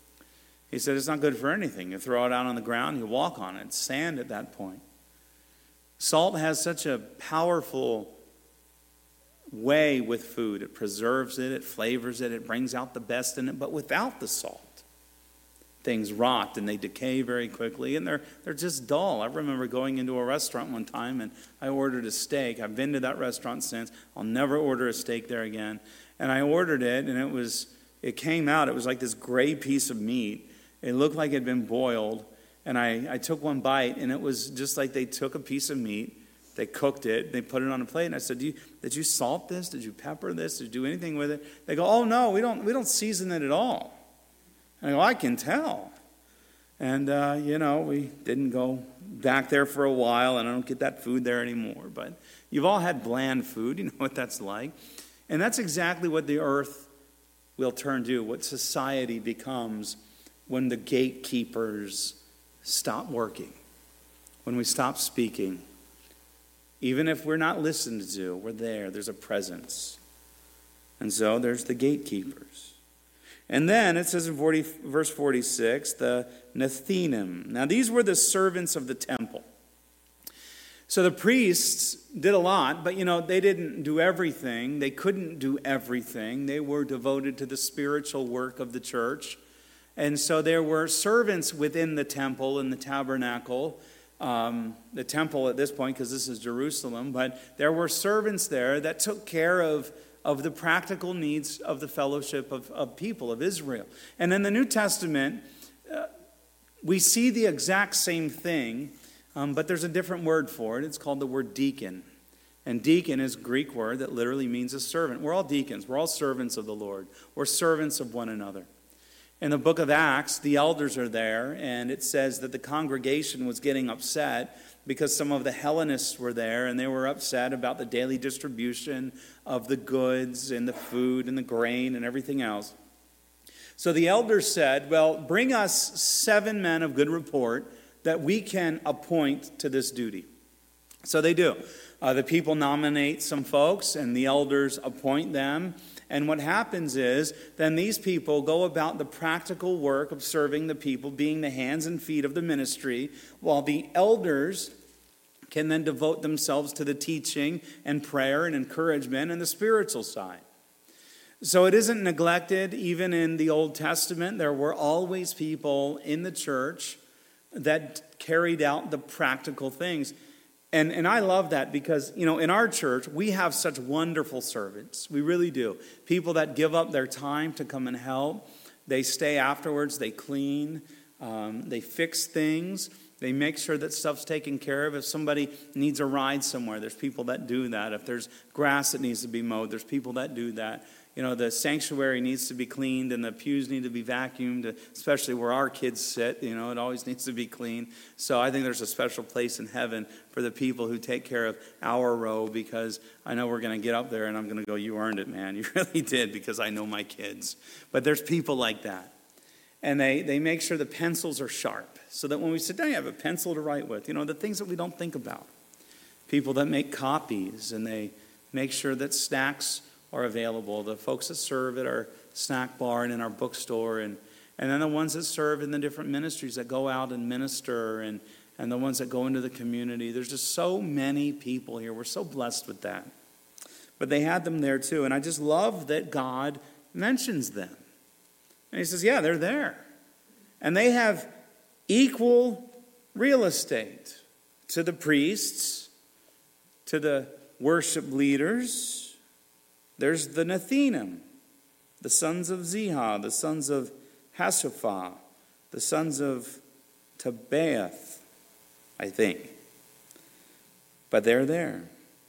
He said, it's not good for anything. You throw it out on the ground, you walk on it. It's sand at that point. Salt has such a powerful way with food. It preserves it, it flavors it, it brings out the best in it. But without the salt, things rot and they decay very quickly, and they're just dull. I remember going into a restaurant one time and I ordered a steak. I've been to that restaurant since. I'll never order a steak there again. And I ordered it, and it came out. It was like this gray piece of meat. It looked like it had been boiled. And I took one bite, and it was just like they took a piece of meat, they cooked it, they put it on a plate, and I said, did you salt this? Did you pepper this? Did you do anything with it? They go, oh, no, we don't season it at all. And I go, I can tell. And, we didn't go back there for a while, and I don't get that food there anymore. But you've all had bland food. You know what that's like. And that's exactly what the earth will turn to, what society becomes when the gatekeepers stop working, when we stop speaking. Even if we're not listened to, we're there. There's a presence. And so there's the gatekeepers. And then it says in verse 46, the Nethinim. Now these were the servants of the temple. So the priests did a lot, but they didn't do everything. They couldn't do everything. They were devoted to the spiritual work of the church. And so there were servants within the temple and the tabernacle. The temple at this point, because this is Jerusalem, but there were servants there that took care of of the practical needs of the fellowship of people, of Israel. And in the New Testament, we see the exact same thing, but there's a different word for it. It's called the word deacon. And deacon is a Greek word that literally means a servant. We're all deacons. We're all servants of the Lord. We're servants of one another. In the book of Acts, the elders are there, and it says that the congregation was getting upset because some of the Hellenists were there, and they were upset about the daily distribution of the goods and the food and the grain and everything else. So the elders said, well, bring us 7 men of good report that we can appoint to this duty. So they do. The people nominate some folks, and the elders appoint them. And what happens is, then these people go about the practical work of serving the people, being the hands and feet of the ministry, while the elders can then devote themselves to the teaching and prayer and encouragement and the spiritual side. So it isn't neglected. Even in the Old Testament, there were always people in the church that carried out the practical things. And I love that because, in our church, we have such wonderful servants. We really do. People that give up their time to come and help. They stay afterwards. They clean. They fix things. They make sure that stuff's taken care of. If somebody needs a ride somewhere, there's people that do that. If there's grass that needs to be mowed, there's people that do that. The sanctuary needs to be cleaned and the pews need to be vacuumed, especially where our kids sit. It always needs to be cleaned. So I think there's a special place in heaven for the people who take care of our row, because I know we're going to get up there and I'm going to go, you earned it, man. You really did, because I know my kids. But there's people like that. And they make sure the pencils are sharp so that when we sit down, you have a pencil to write with. The things that we don't think about. People that make copies, and they make sure that snacks are available. The folks that serve at our snack bar and in our bookstore, and then the ones that serve in the different ministries that go out and minister, and the ones that go into the community. There's just so many people here. We're so blessed with that. But they had them there too, and I just love that God mentions them. And he says, yeah, they're there. And they have equal real estate to the priests, to the worship leaders. There's the Nethinim, the sons of Ziha, the sons of Hasuphah, the sons of Tabaoth, I think. But they're there.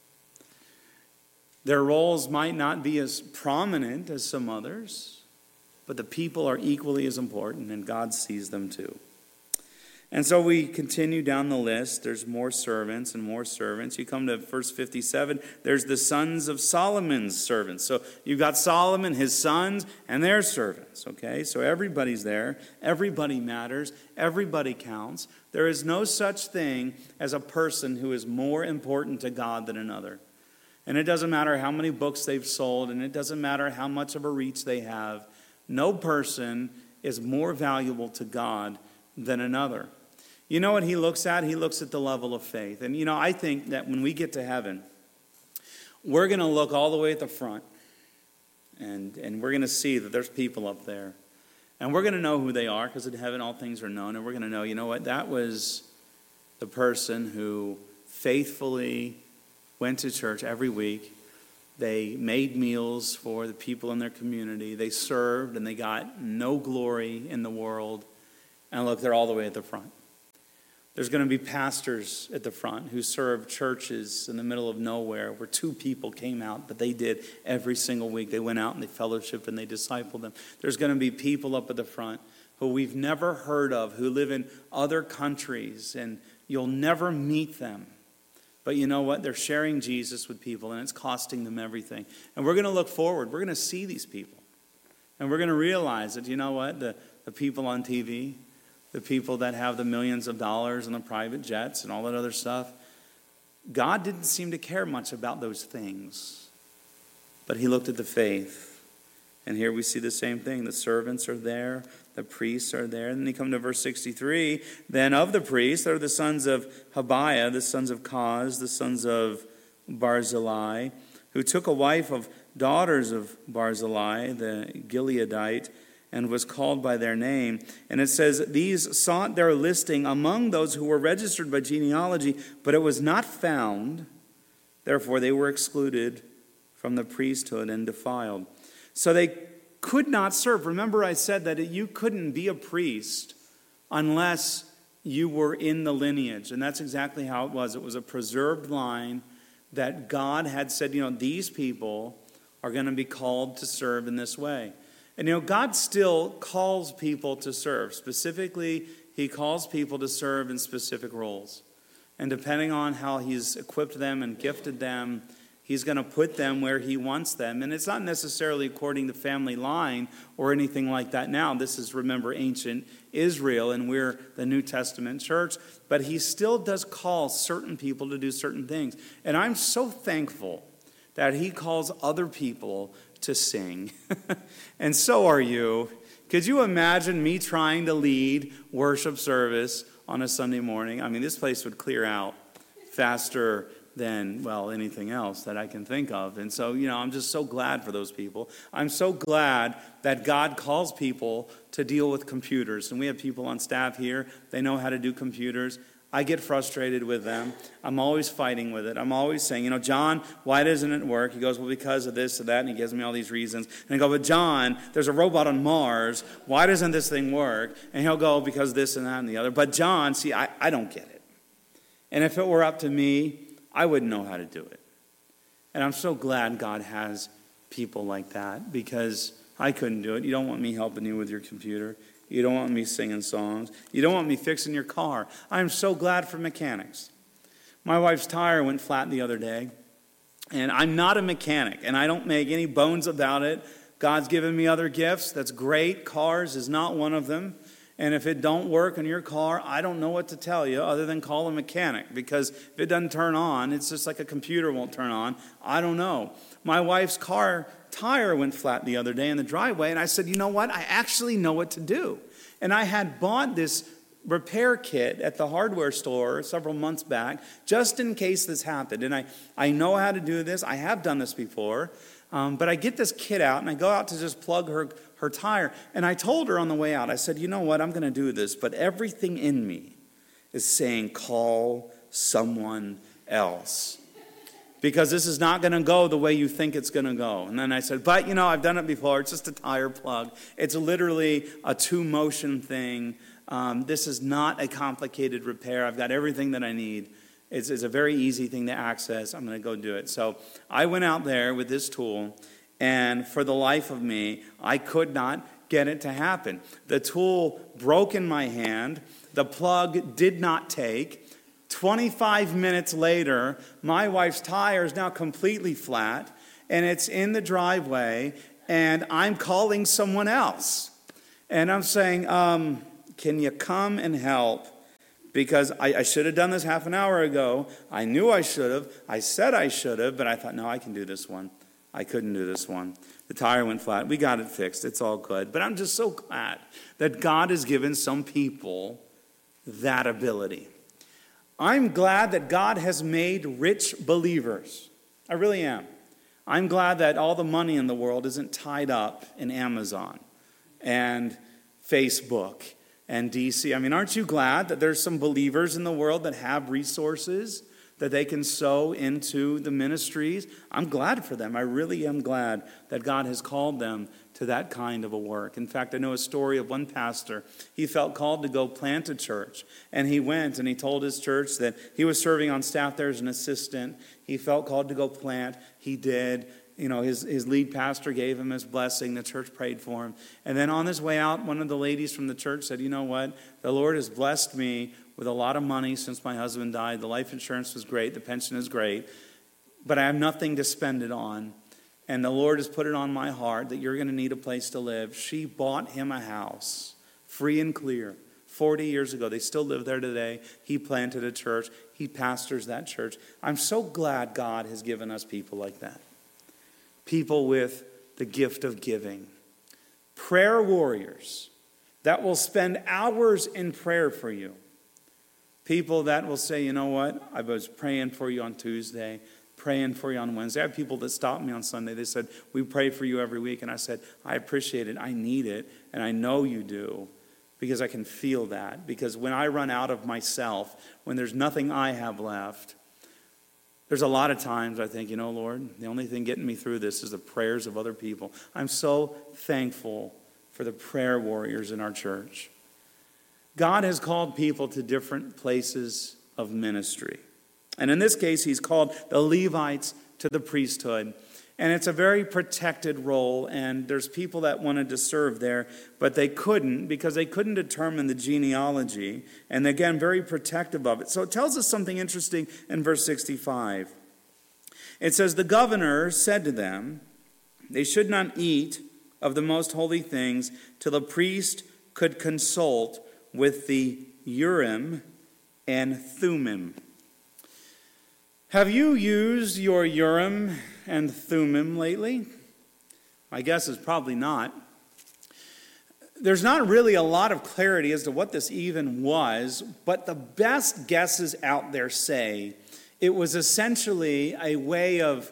Their roles might not be as prominent as some others, but the people are equally as important, and God sees them too. And so we continue down the list. There's more servants and more servants. You come to verse 57. There's the sons of Solomon's servants. So you've got Solomon, his sons, and their servants. Okay, so everybody's there. Everybody matters. Everybody counts. There is no such thing as a person who is more important to God than another. And it doesn't matter how many books they've sold, and it doesn't matter how much of a reach they have. No person is more valuable to God than another. You know what he looks at? He looks at the level of faith. And I think that when we get to heaven, we're going to look all the way at the front. And we're going to see that there's people up there. And we're going to know who they are, because in heaven all things are known. And we're going to know, you know what? That was the person who faithfully went to church every week. They made meals for the people in their community. They served, and they got no glory in the world. And look, they're all the way at the front. There's going to be pastors at the front who served churches in the middle of nowhere where 2 people came out, but they did every single week. They went out and they fellowshiped and they discipled them. There's going to be people up at the front who we've never heard of, who live in other countries, and you'll never meet them. But you know what? They're sharing Jesus with people, and it's costing them everything. And we're going to look forward. We're going to see these people. And we're going to realize that, you know what? The people on TV, the people that have the millions of dollars and the private jets and all that other stuff, God didn't seem to care much about those things. But he looked at the faith. And here we see the same thing. The servants are there. The priests are there. And then you come to verse 63. Then of the priests are the sons of Habiah, the sons of Koz, the sons of Barzillai, who took a wife of daughters of Barzillai, the Gileadite, and was called by their name. And it says, these sought their listing among those who were registered by genealogy, but it was not found. Therefore they were excluded from the priesthood and defiled. So they could not serve. Remember I said that you couldn't be a priest unless you were in the lineage. And that's exactly how it was. It was a preserved line that God had said, these people are going to be called to serve in this way. And God still calls people to serve. Specifically, he calls people to serve in specific roles. And depending on how he's equipped them and gifted them, he's going to put them where he wants them. And it's not necessarily according to family line or anything like that now. This is, remember, ancient Israel, and we're the New Testament church. But he still does call certain people to do certain things. And I'm so thankful that he calls other people to sing. And so are you. Could you imagine me trying to lead worship service on a Sunday morning? I mean, this place would clear out faster than, anything else that I can think of. And so, I'm just so glad for those people. I'm so glad that God calls people to deal with computers. And we have people on staff here. They know how to do computers. I get frustrated with them. I'm always fighting with it. I'm always saying, John, why doesn't it work? He goes, well, because of this or that, and he gives me all these reasons. And I go, but John, there's a robot on Mars. Why doesn't this thing work? And he'll go, because this and that and the other. But John, see, I don't get it. And if it were up to me, I wouldn't know how to do it. And I'm so glad God has people like that, because I couldn't do it. You don't want me helping you with your computer. You don't want me singing songs. You don't want me fixing your car. I'm so glad for mechanics. My wife's tire went flat the other day, and I'm not a mechanic, and I don't make any bones about it. God's given me other gifts. That's great. Cars is not one of them. And if it don't work in your car, I don't know what to tell you other than call a mechanic, because if it doesn't turn on, it's just like a computer won't turn on. I don't know. My wife's car tire went flat the other day in the driveway, and I said, you know what? I actually know what to do. And I had bought this repair kit at the hardware store several months back, just in case this happened. And I know how to do this. I have done this before. But I get this kit out, and I go out to just plug her tire. And I told her on the way out, I said, you know what? I'm going to do this. But everything in me is saying, call someone else. Because this is not going to go the way you think it's going to go. And then I said, but, I've done it before. It's just a tire plug. It's literally a 2-motion thing. This is not a complicated repair. I've got everything that I need. It's a very easy thing to access. I'm going to go do it. So I went out there with this tool, and for the life of me, I could not get it to happen. The tool broke in my hand. The plug did not take. 25 minutes later, my wife's tire is now completely flat, and it's in the driveway, and I'm calling someone else. And I'm saying, can you come and help? Because I should have done this half an hour ago. I knew I should have. I said I should have, but I thought, no, I can do this one. I couldn't do this one. The tire went flat. We got it fixed. It's all good. But I'm just so glad that God has given some people that ability. I'm glad that God has made rich believers. I really am. I'm glad that all the money in the world isn't tied up in Amazon and Facebook and DC. I mean, aren't you glad that there's some believers in the world that have resources that they can sow into the ministries? I'm glad for them. I really am glad that God has called them to that kind of a work. In fact, I know a story of one pastor. He felt called to go plant a church, and he went and he told his church that he was serving on staff there as an assistant. He felt called to go plant. He did. His lead pastor gave him his blessing. The church prayed for him. And then on his way out, one of the ladies from the church said, you know what? The Lord has blessed me with a lot of money since my husband died. The life insurance was great. The pension is great. But I have nothing to spend it on. And the Lord has put it on my heart that you're going to need a place to live. She bought him a house, free and clear, 40 years ago. They still live there today. He planted a church. He pastors that church. I'm so glad God has given us people like that. People with the gift of giving. Prayer warriors that will spend hours in prayer for you. People that will say, you know what, I was praying for you on Tuesday, praying for you on Wednesday. I have people that stopped me on Sunday. They said, we pray for you every week. And I said, I appreciate it. I need it. And I know you do, because I can feel that. Because when I run out of myself, when there's nothing I have left, There's a lot of times I think, Lord, the only thing getting me through this is the prayers of other people. I'm so thankful for the prayer warriors in our church. God has called people to different places of ministry. And in this case, he's called the Levites to the priesthood. And it's a very protected role, and there's people that wanted to serve there, but they couldn't because they couldn't determine the genealogy. And again, very protective of it. So it tells us something interesting in verse 65. It says, the governor said to them, they should not eat of the most holy things till the priest could consult with the Urim and Thummim. Have you used your Urim and Thummim lately? My guess is probably not. There's not really a lot of clarity as to what this even was, but the best guesses out there say it was essentially a way of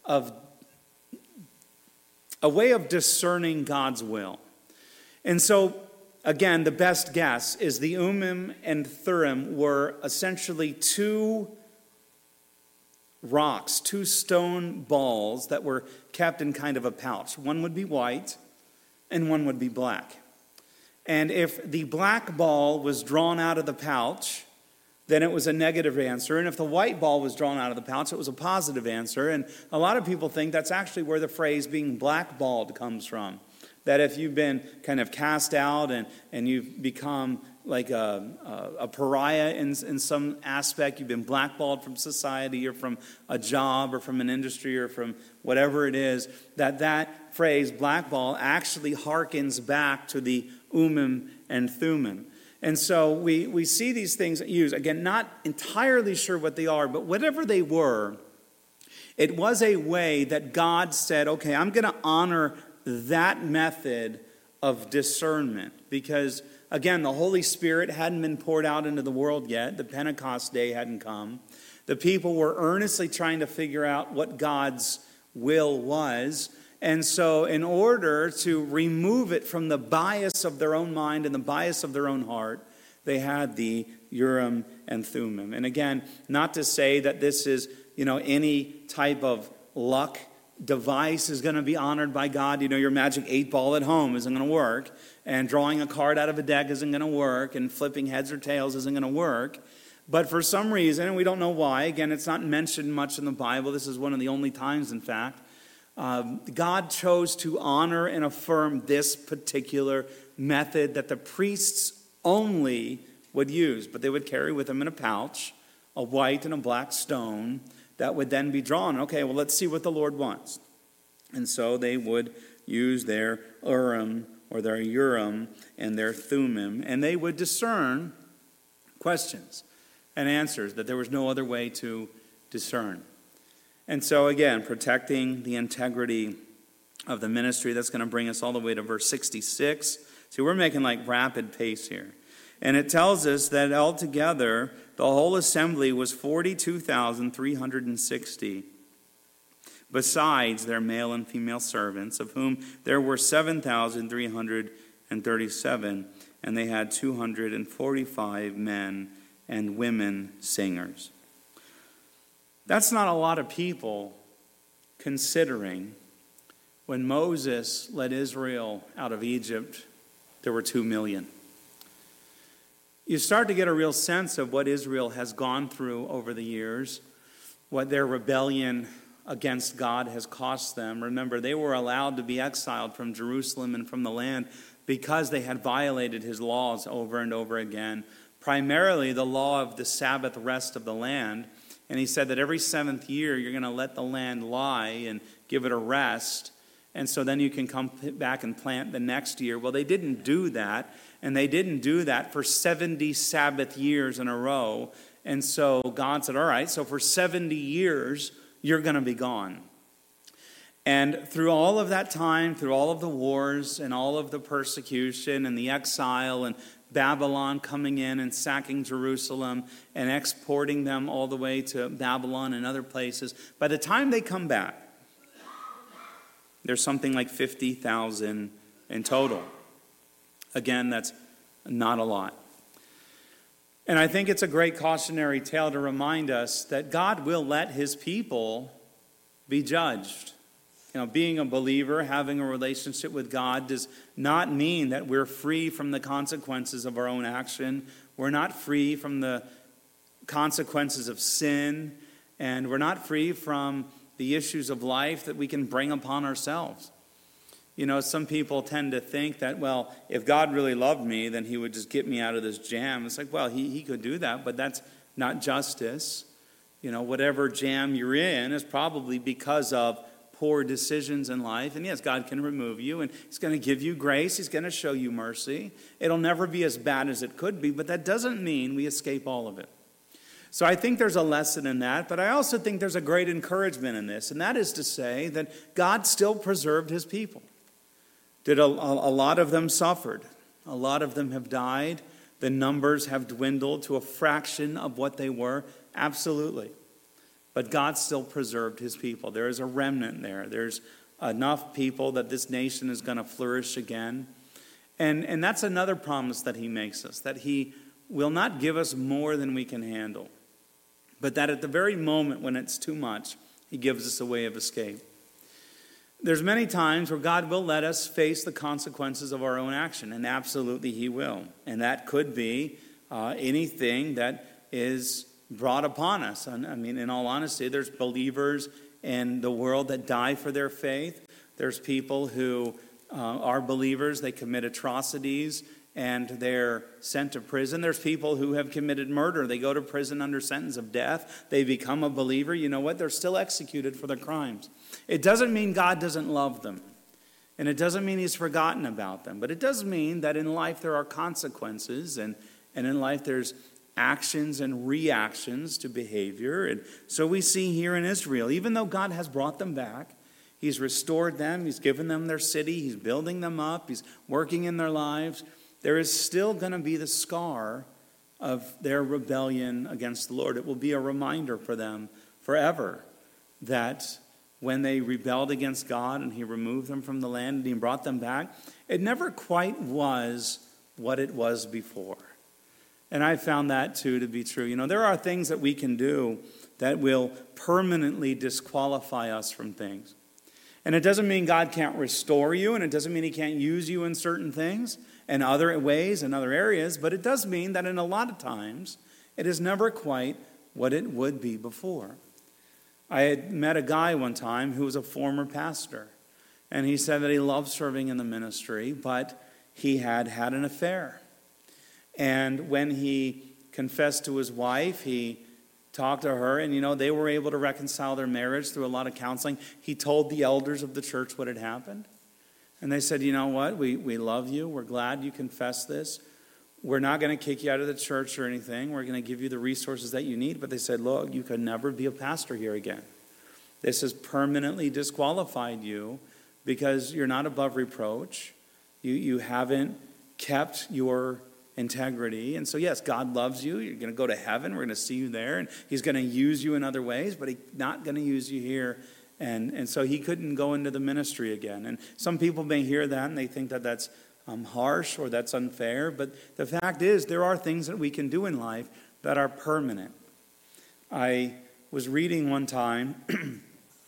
discerning God's will. And so, again, the best guess is the Urim and Thummim were essentially two rocks, two stone balls that were kept in kind of a pouch. One would be white and one would be black. And if the black ball was drawn out of the pouch, then it was a negative answer. And if the white ball was drawn out of the pouch, it was a positive answer. And a lot of people think that's actually where the phrase being blackballed comes from. That if you've been kind of cast out and you've become like a pariah in some aspect, you've been blackballed from society or from a job or from an industry or from whatever it is, that phrase, blackball, actually harkens back to the Urim and Thummim. And so we see these things used. Again, not entirely sure what they are, but whatever they were, it was a way that God said, okay, I'm going to honor that method of discernment because, again, the Holy Spirit hadn't been poured out into the world yet. The Pentecost day hadn't come. The people were earnestly trying to figure out what God's will was. And so in order to remove it from the bias of their own mind and the bias of their own heart, they had the Urim and Thummim. And again, not to say that this is, any type of luck device is going to be honored by God. Your magic 8-ball at home isn't going to work. And drawing a card out of a deck isn't going to work. And flipping heads or tails isn't going to work. But for some reason, and we don't know why, again, it's not mentioned much in the Bible. This is one of the only times, in fact, God chose to honor and affirm this particular method that the priests only would use. But they would carry with them in a pouch a white and a black stone that would then be drawn. Okay, well, let's see what the Lord wants. And so they would use their Urim or their Urim and their Thummim, and they would discern questions and answers that there was no other way to discern. And so again, protecting the integrity of the ministry, that's going to bring us all the way to verse 66. See, we're making like rapid pace here. And it tells us that altogether, the whole assembly was 42,360, besides their male and female servants, of whom there were 7,337, and they had 245 men and women singers. That's not a lot of people, considering when Moses led Israel out of Egypt, there were 2 million. You start to get a real sense of what Israel has gone through over the years, what their rebellion against God has cost them. Remember, they were allowed to be exiled from Jerusalem and from the land because they had violated his laws over and over again, primarily the law of the Sabbath rest of the land. And he said that every 7th year you're going to let the land lie and give it a rest, and so then you can come back and plant the next year. Well, they didn't do that, and they didn't do that for 70 Sabbath years in a row. And so God said, all right, so for 70 years, you're going to be gone. And through all of that time, through all of the wars and all of the persecution and the exile and Babylon coming in and sacking Jerusalem and exporting them all the way to Babylon and other places, by the time they come back, there's something like 50,000 in total. Again, that's not a lot. And I think it's a great cautionary tale to remind us that God will let his people be judged. Being a believer, having a relationship with God does not mean that we're free from the consequences of our own action. We're not free from the consequences of sin, and we're not free from the issues of life that we can bring upon ourselves. Some people tend to think that, well, if God really loved me, then he would just get me out of this jam. It's like, well, he could do that, but that's not justice. Whatever jam you're in is probably because of poor decisions in life. And yes, God can remove you, and he's going to give you grace. He's going to show you mercy. It'll never be as bad as it could be, but that doesn't mean we escape all of it. So I think there's a lesson in that, but I also think there's a great encouragement in this, and that is to say that God still preserved his people. Did a lot of them suffered? A lot of them have died. The numbers have dwindled to a fraction of what they were. Absolutely. But God still preserved his people. There is a remnant there. There's enough people that this nation is going to flourish again. And that's another promise that he makes us, that he will not give us more than we can handle, but that at the very moment when it's too much, he gives us a way of escape. There's many times where God will let us face the consequences of our own action, and absolutely he will. And that could be anything that is brought upon us. In all honesty, there's believers in the world that die for their faith. There's people who are believers, they commit atrocities, and they're sent to prison. There's people who have committed murder. They go to prison under sentence of death. They become a believer. You know what? They're still executed for their crimes. It doesn't mean God doesn't love them. And it doesn't mean he's forgotten about them. But it does mean that in life there are consequences. And in life there's actions and reactions to behavior. And so we see here in Israel, even though God has brought them back, he's restored them, he's given them their city, he's building them up, he's working in their lives, there is still going to be the scar of their rebellion against the Lord. It will be a reminder for them forever that when they rebelled against God and he removed them from the land and he brought them back, it never quite was what it was before. And I found that too to be true. There are things that we can do that will permanently disqualify us from things. And it doesn't mean God can't restore you, and it doesn't mean he can't use you in certain things and other ways and other areas, but it does mean that in a lot of times, it is never quite what it would be before. I had met a guy one time who was a former pastor, and he said that he loved serving in the ministry, but he had had an affair. And when he confessed to his wife, he talked to her, and they were able to reconcile their marriage through a lot of counseling. He told the elders of the church what had happened. And they said, you know what, we love you. We're glad you confessed this. We're not going to kick you out of the church or anything. We're going to give you the resources that you need. But they said, look, you could never be a pastor here again. This has permanently disqualified you because you're not above reproach. You haven't kept your integrity. And so, yes, God loves you. You're going to go to heaven. We're going to see you there. And he's going to use you in other ways, but he's not going to use you here. And so he couldn't go into the ministry again. And some people may hear that and they think that that's harsh or that's unfair. But the fact is, there are things that we can do in life that are permanent. I was reading one time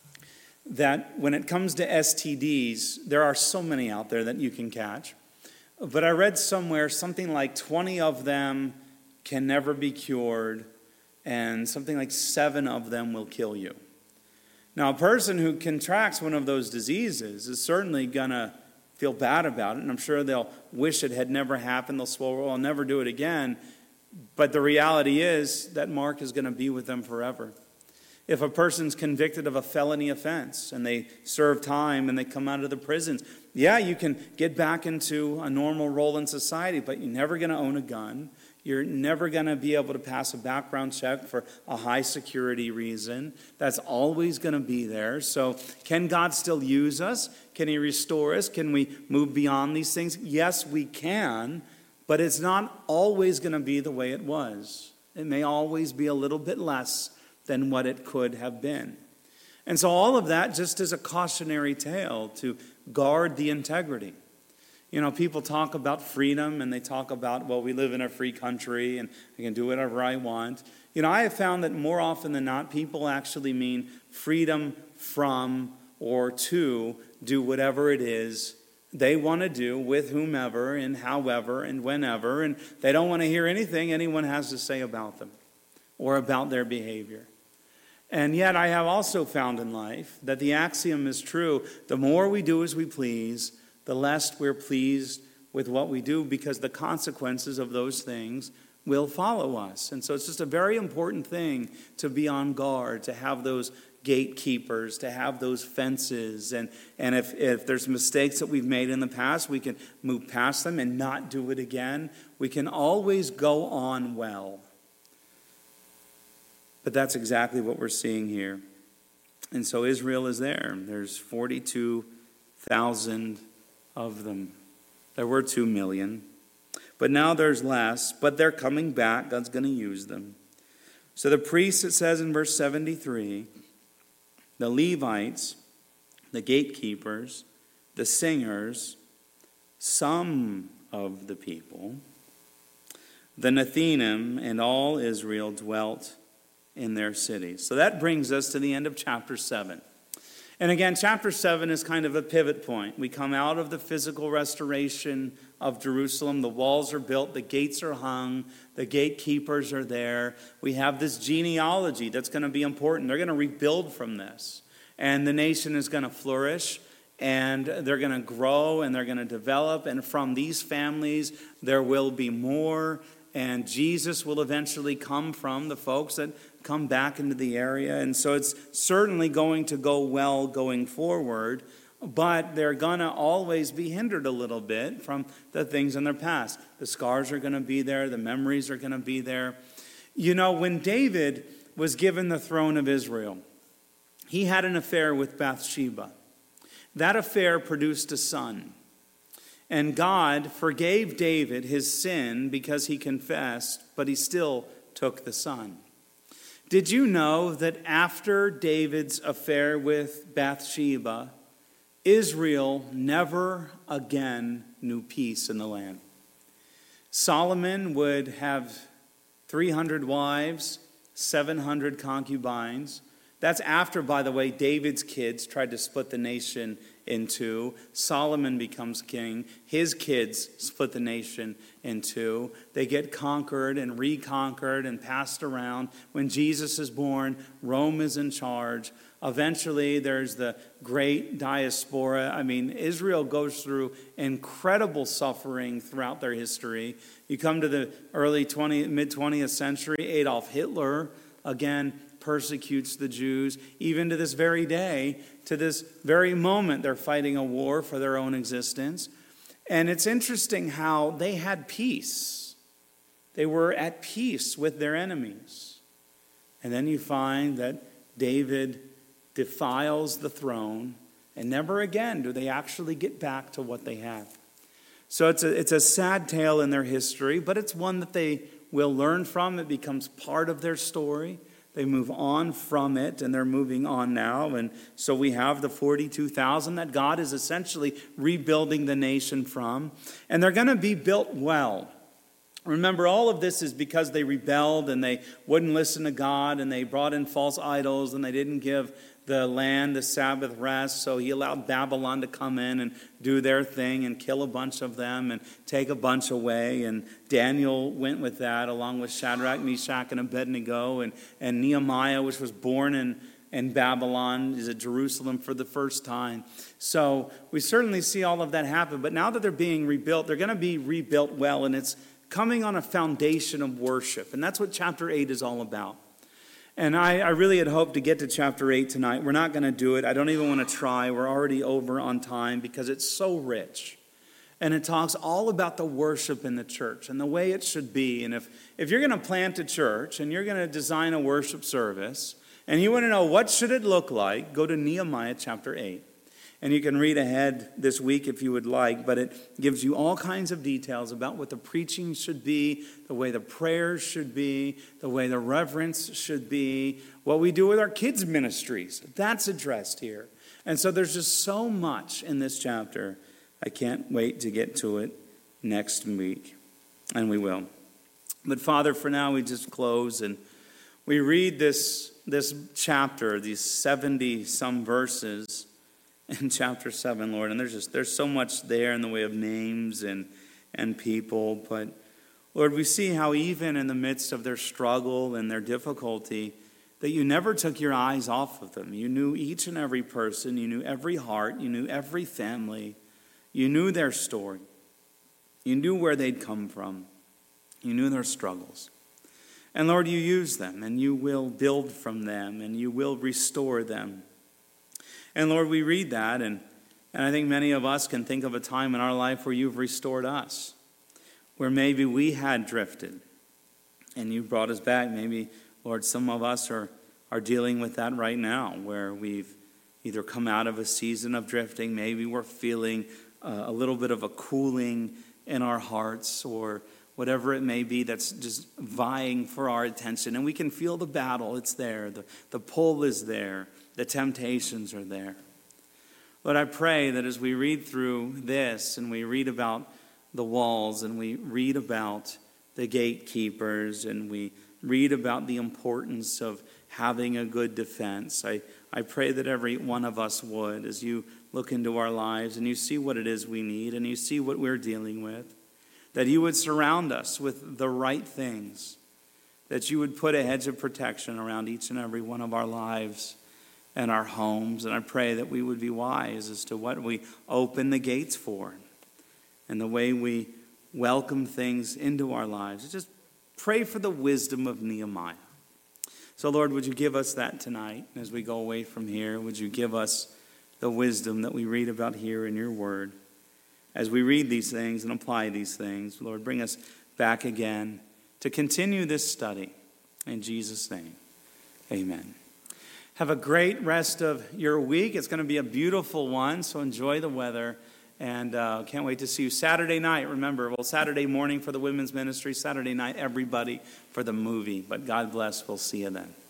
that when it comes to STDs, there are so many out there that you can catch. But I read somewhere something like 20 of them can never be cured, and something like 7 of them will kill you. Now, a person who contracts one of those diseases is certainly going to feel bad about it, and I'm sure they'll wish it had never happened. They'll swear, well, I'll never do it again. But the reality is that mark is going to be with them forever. If a person's convicted of a felony offense and they serve time and they come out of the prisons, yeah, you can get back into a normal role in society, but you're never going to own a gun. You're never going to be able to pass a background check for a high security reason. That's always going to be there. So can God still use us? Can he restore us? Can we move beyond these things? Yes, we can, but it's not always going to be the way it was. It may always be a little bit less than what it could have been. And so all of that just is a cautionary tale to guard the integrity. You know, people talk about freedom and they talk about, well, we live in a free country and I can do whatever I want. You know, I have found that more often than not, people actually mean freedom from or to do whatever it is they want to do with whomever and however and whenever, and they don't want to hear anything anyone has to say about them or about their behavior. And yet I have also found in life that the axiom is true. The more we do as we please, the less we're pleased with what we do, because the consequences of those things will follow us. And so it's just a very important thing to be on guard, to have those gatekeepers, to have those fences. And if there's mistakes that we've made in the past, we can move past them and not do it again. We can always go on well. But that's exactly what we're seeing here. And so Israel is there. There's 42,000 of them. There were 2 million. But now there's less. But they're coming back. God's going to use them. So the priests, it says in verse 73, the Levites, the gatekeepers, the singers, some of the people, the Nethinim, and all Israel dwelt in their cities. So that brings us to the end of chapter 7. And again, chapter 7 is kind of a pivot point. We come out of the physical restoration of Jerusalem. The walls are built, the gates are hung, the gatekeepers are there. We have this genealogy that's going to be important. They're going to rebuild from this. And the nation is going to flourish, and they're going to grow, and they're going to develop. And from these families, there will be more. And Jesus will eventually come from the folks that come back into the area. And so it's certainly going to go well going forward, but they're going to always be hindered a little bit from the things in their past. The scars are going to be there. The memories are going to be there. You know, when David was given the throne of Israel, he had an affair with Bathsheba. That affair produced a son. And God forgave David his sin because he confessed, but he still took the son. Did you know that after David's affair with Bathsheba, Israel never again knew peace in the land? Solomon would have 300 wives, 700 concubines. That's after, by the way, David's kids tried to split the nation in two. Solomon becomes king. His kids split the nation in two. They get conquered and reconquered and passed around. When Jesus is born, Rome is in charge. Eventually, there's the great diaspora. I mean, Israel goes through incredible suffering throughout their history. You come to the mid-20th century, Adolf Hitler, again, persecutes the Jews. Even to this very day, to this very moment, they're fighting a war for their own existence. And it's interesting how they had peace. They were at peace with their enemies. And then you find that David defiles the throne, and never again do they actually get back to what they had. So it's a sad tale in their history, but it's one that they will learn from. It becomes part of their story. They move on from it, and they're moving on now. And so we have the 42,000 that God is essentially rebuilding the nation from. And they're going to be built well. Remember, all of this is because they rebelled and they wouldn't listen to God, and they brought in false idols, and they didn't give the land the Sabbath rest. So he allowed Babylon to come in and do their thing and kill a bunch of them and take a bunch away. And Daniel went with that, along with Shadrach, Meshach, and Abednego, and Nehemiah, which was born in Babylon, is at Jerusalem for the first time. So we certainly see all of that happen. But now that they're being rebuilt, they're going to be rebuilt well, and it's coming on a foundation of worship. And that's what chapter 8 is all about. And I really had hoped to get to chapter 8 tonight. We're not going to do it. I don't even want to try. We're already over on time because it's so rich. And it talks all about the worship in the church and the way it should be. And if you're going to plant a church and you're going to design a worship service and you want to know what should it look like, go to Nehemiah chapter 8. And you can read ahead this week if you would like, but it gives you all kinds of details about what the preaching should be, the way the prayers should be, the way the reverence should be, what we do with our kids' ministries. That's addressed here. And so there's just so much in this chapter I can't wait to get to it next week, and we will. But Father, for now we just close and we read this chapter, these 70-some verses in chapter 7, Lord, and there's so much there in the way of names and people, but Lord, we see how even in the midst of their struggle and their difficulty, that you never took your eyes off of them. You knew each and every person, you knew every heart, you knew every family, you knew their story, you knew where they'd come from, you knew their struggles. And Lord, you use them, and you will build from them, and you will restore them. And Lord, we read that, and I think many of us can think of a time in our life where you've restored us, where maybe we had drifted, and you brought us back. Maybe, Lord, some of us are dealing with that right now, where we've either come out of a season of drifting, maybe we're feeling a little bit of a cooling in our hearts, or whatever it may be that's just vying for our attention. And we can feel the battle. It's there. The pull is there. The temptations are there. Lord, I pray that as we read through this and we read about the walls and we read about the gatekeepers and we read about the importance of having a good defense, I pray that every one of us would, as you look into our lives and you see what it is we need and you see what we're dealing with, that you would surround us with the right things, that you would put a hedge of protection around each and every one of our lives and our homes. And I pray that we would be wise as to what we open the gates for and the way we welcome things into our lives. Just pray for the wisdom of Nehemiah. So, Lord, would you give us that tonight as we go away from here? Would you give us the wisdom that we read about here in your word? As we read these things and apply these things, Lord, bring us back again to continue this study. In Jesus' name, amen. Have a great rest of your week. It's going to be a beautiful one, so enjoy the weather. And can't wait to see you Saturday night. Remember, Saturday morning for the women's ministry, Saturday night, everybody for the movie. But God bless. We'll see you then.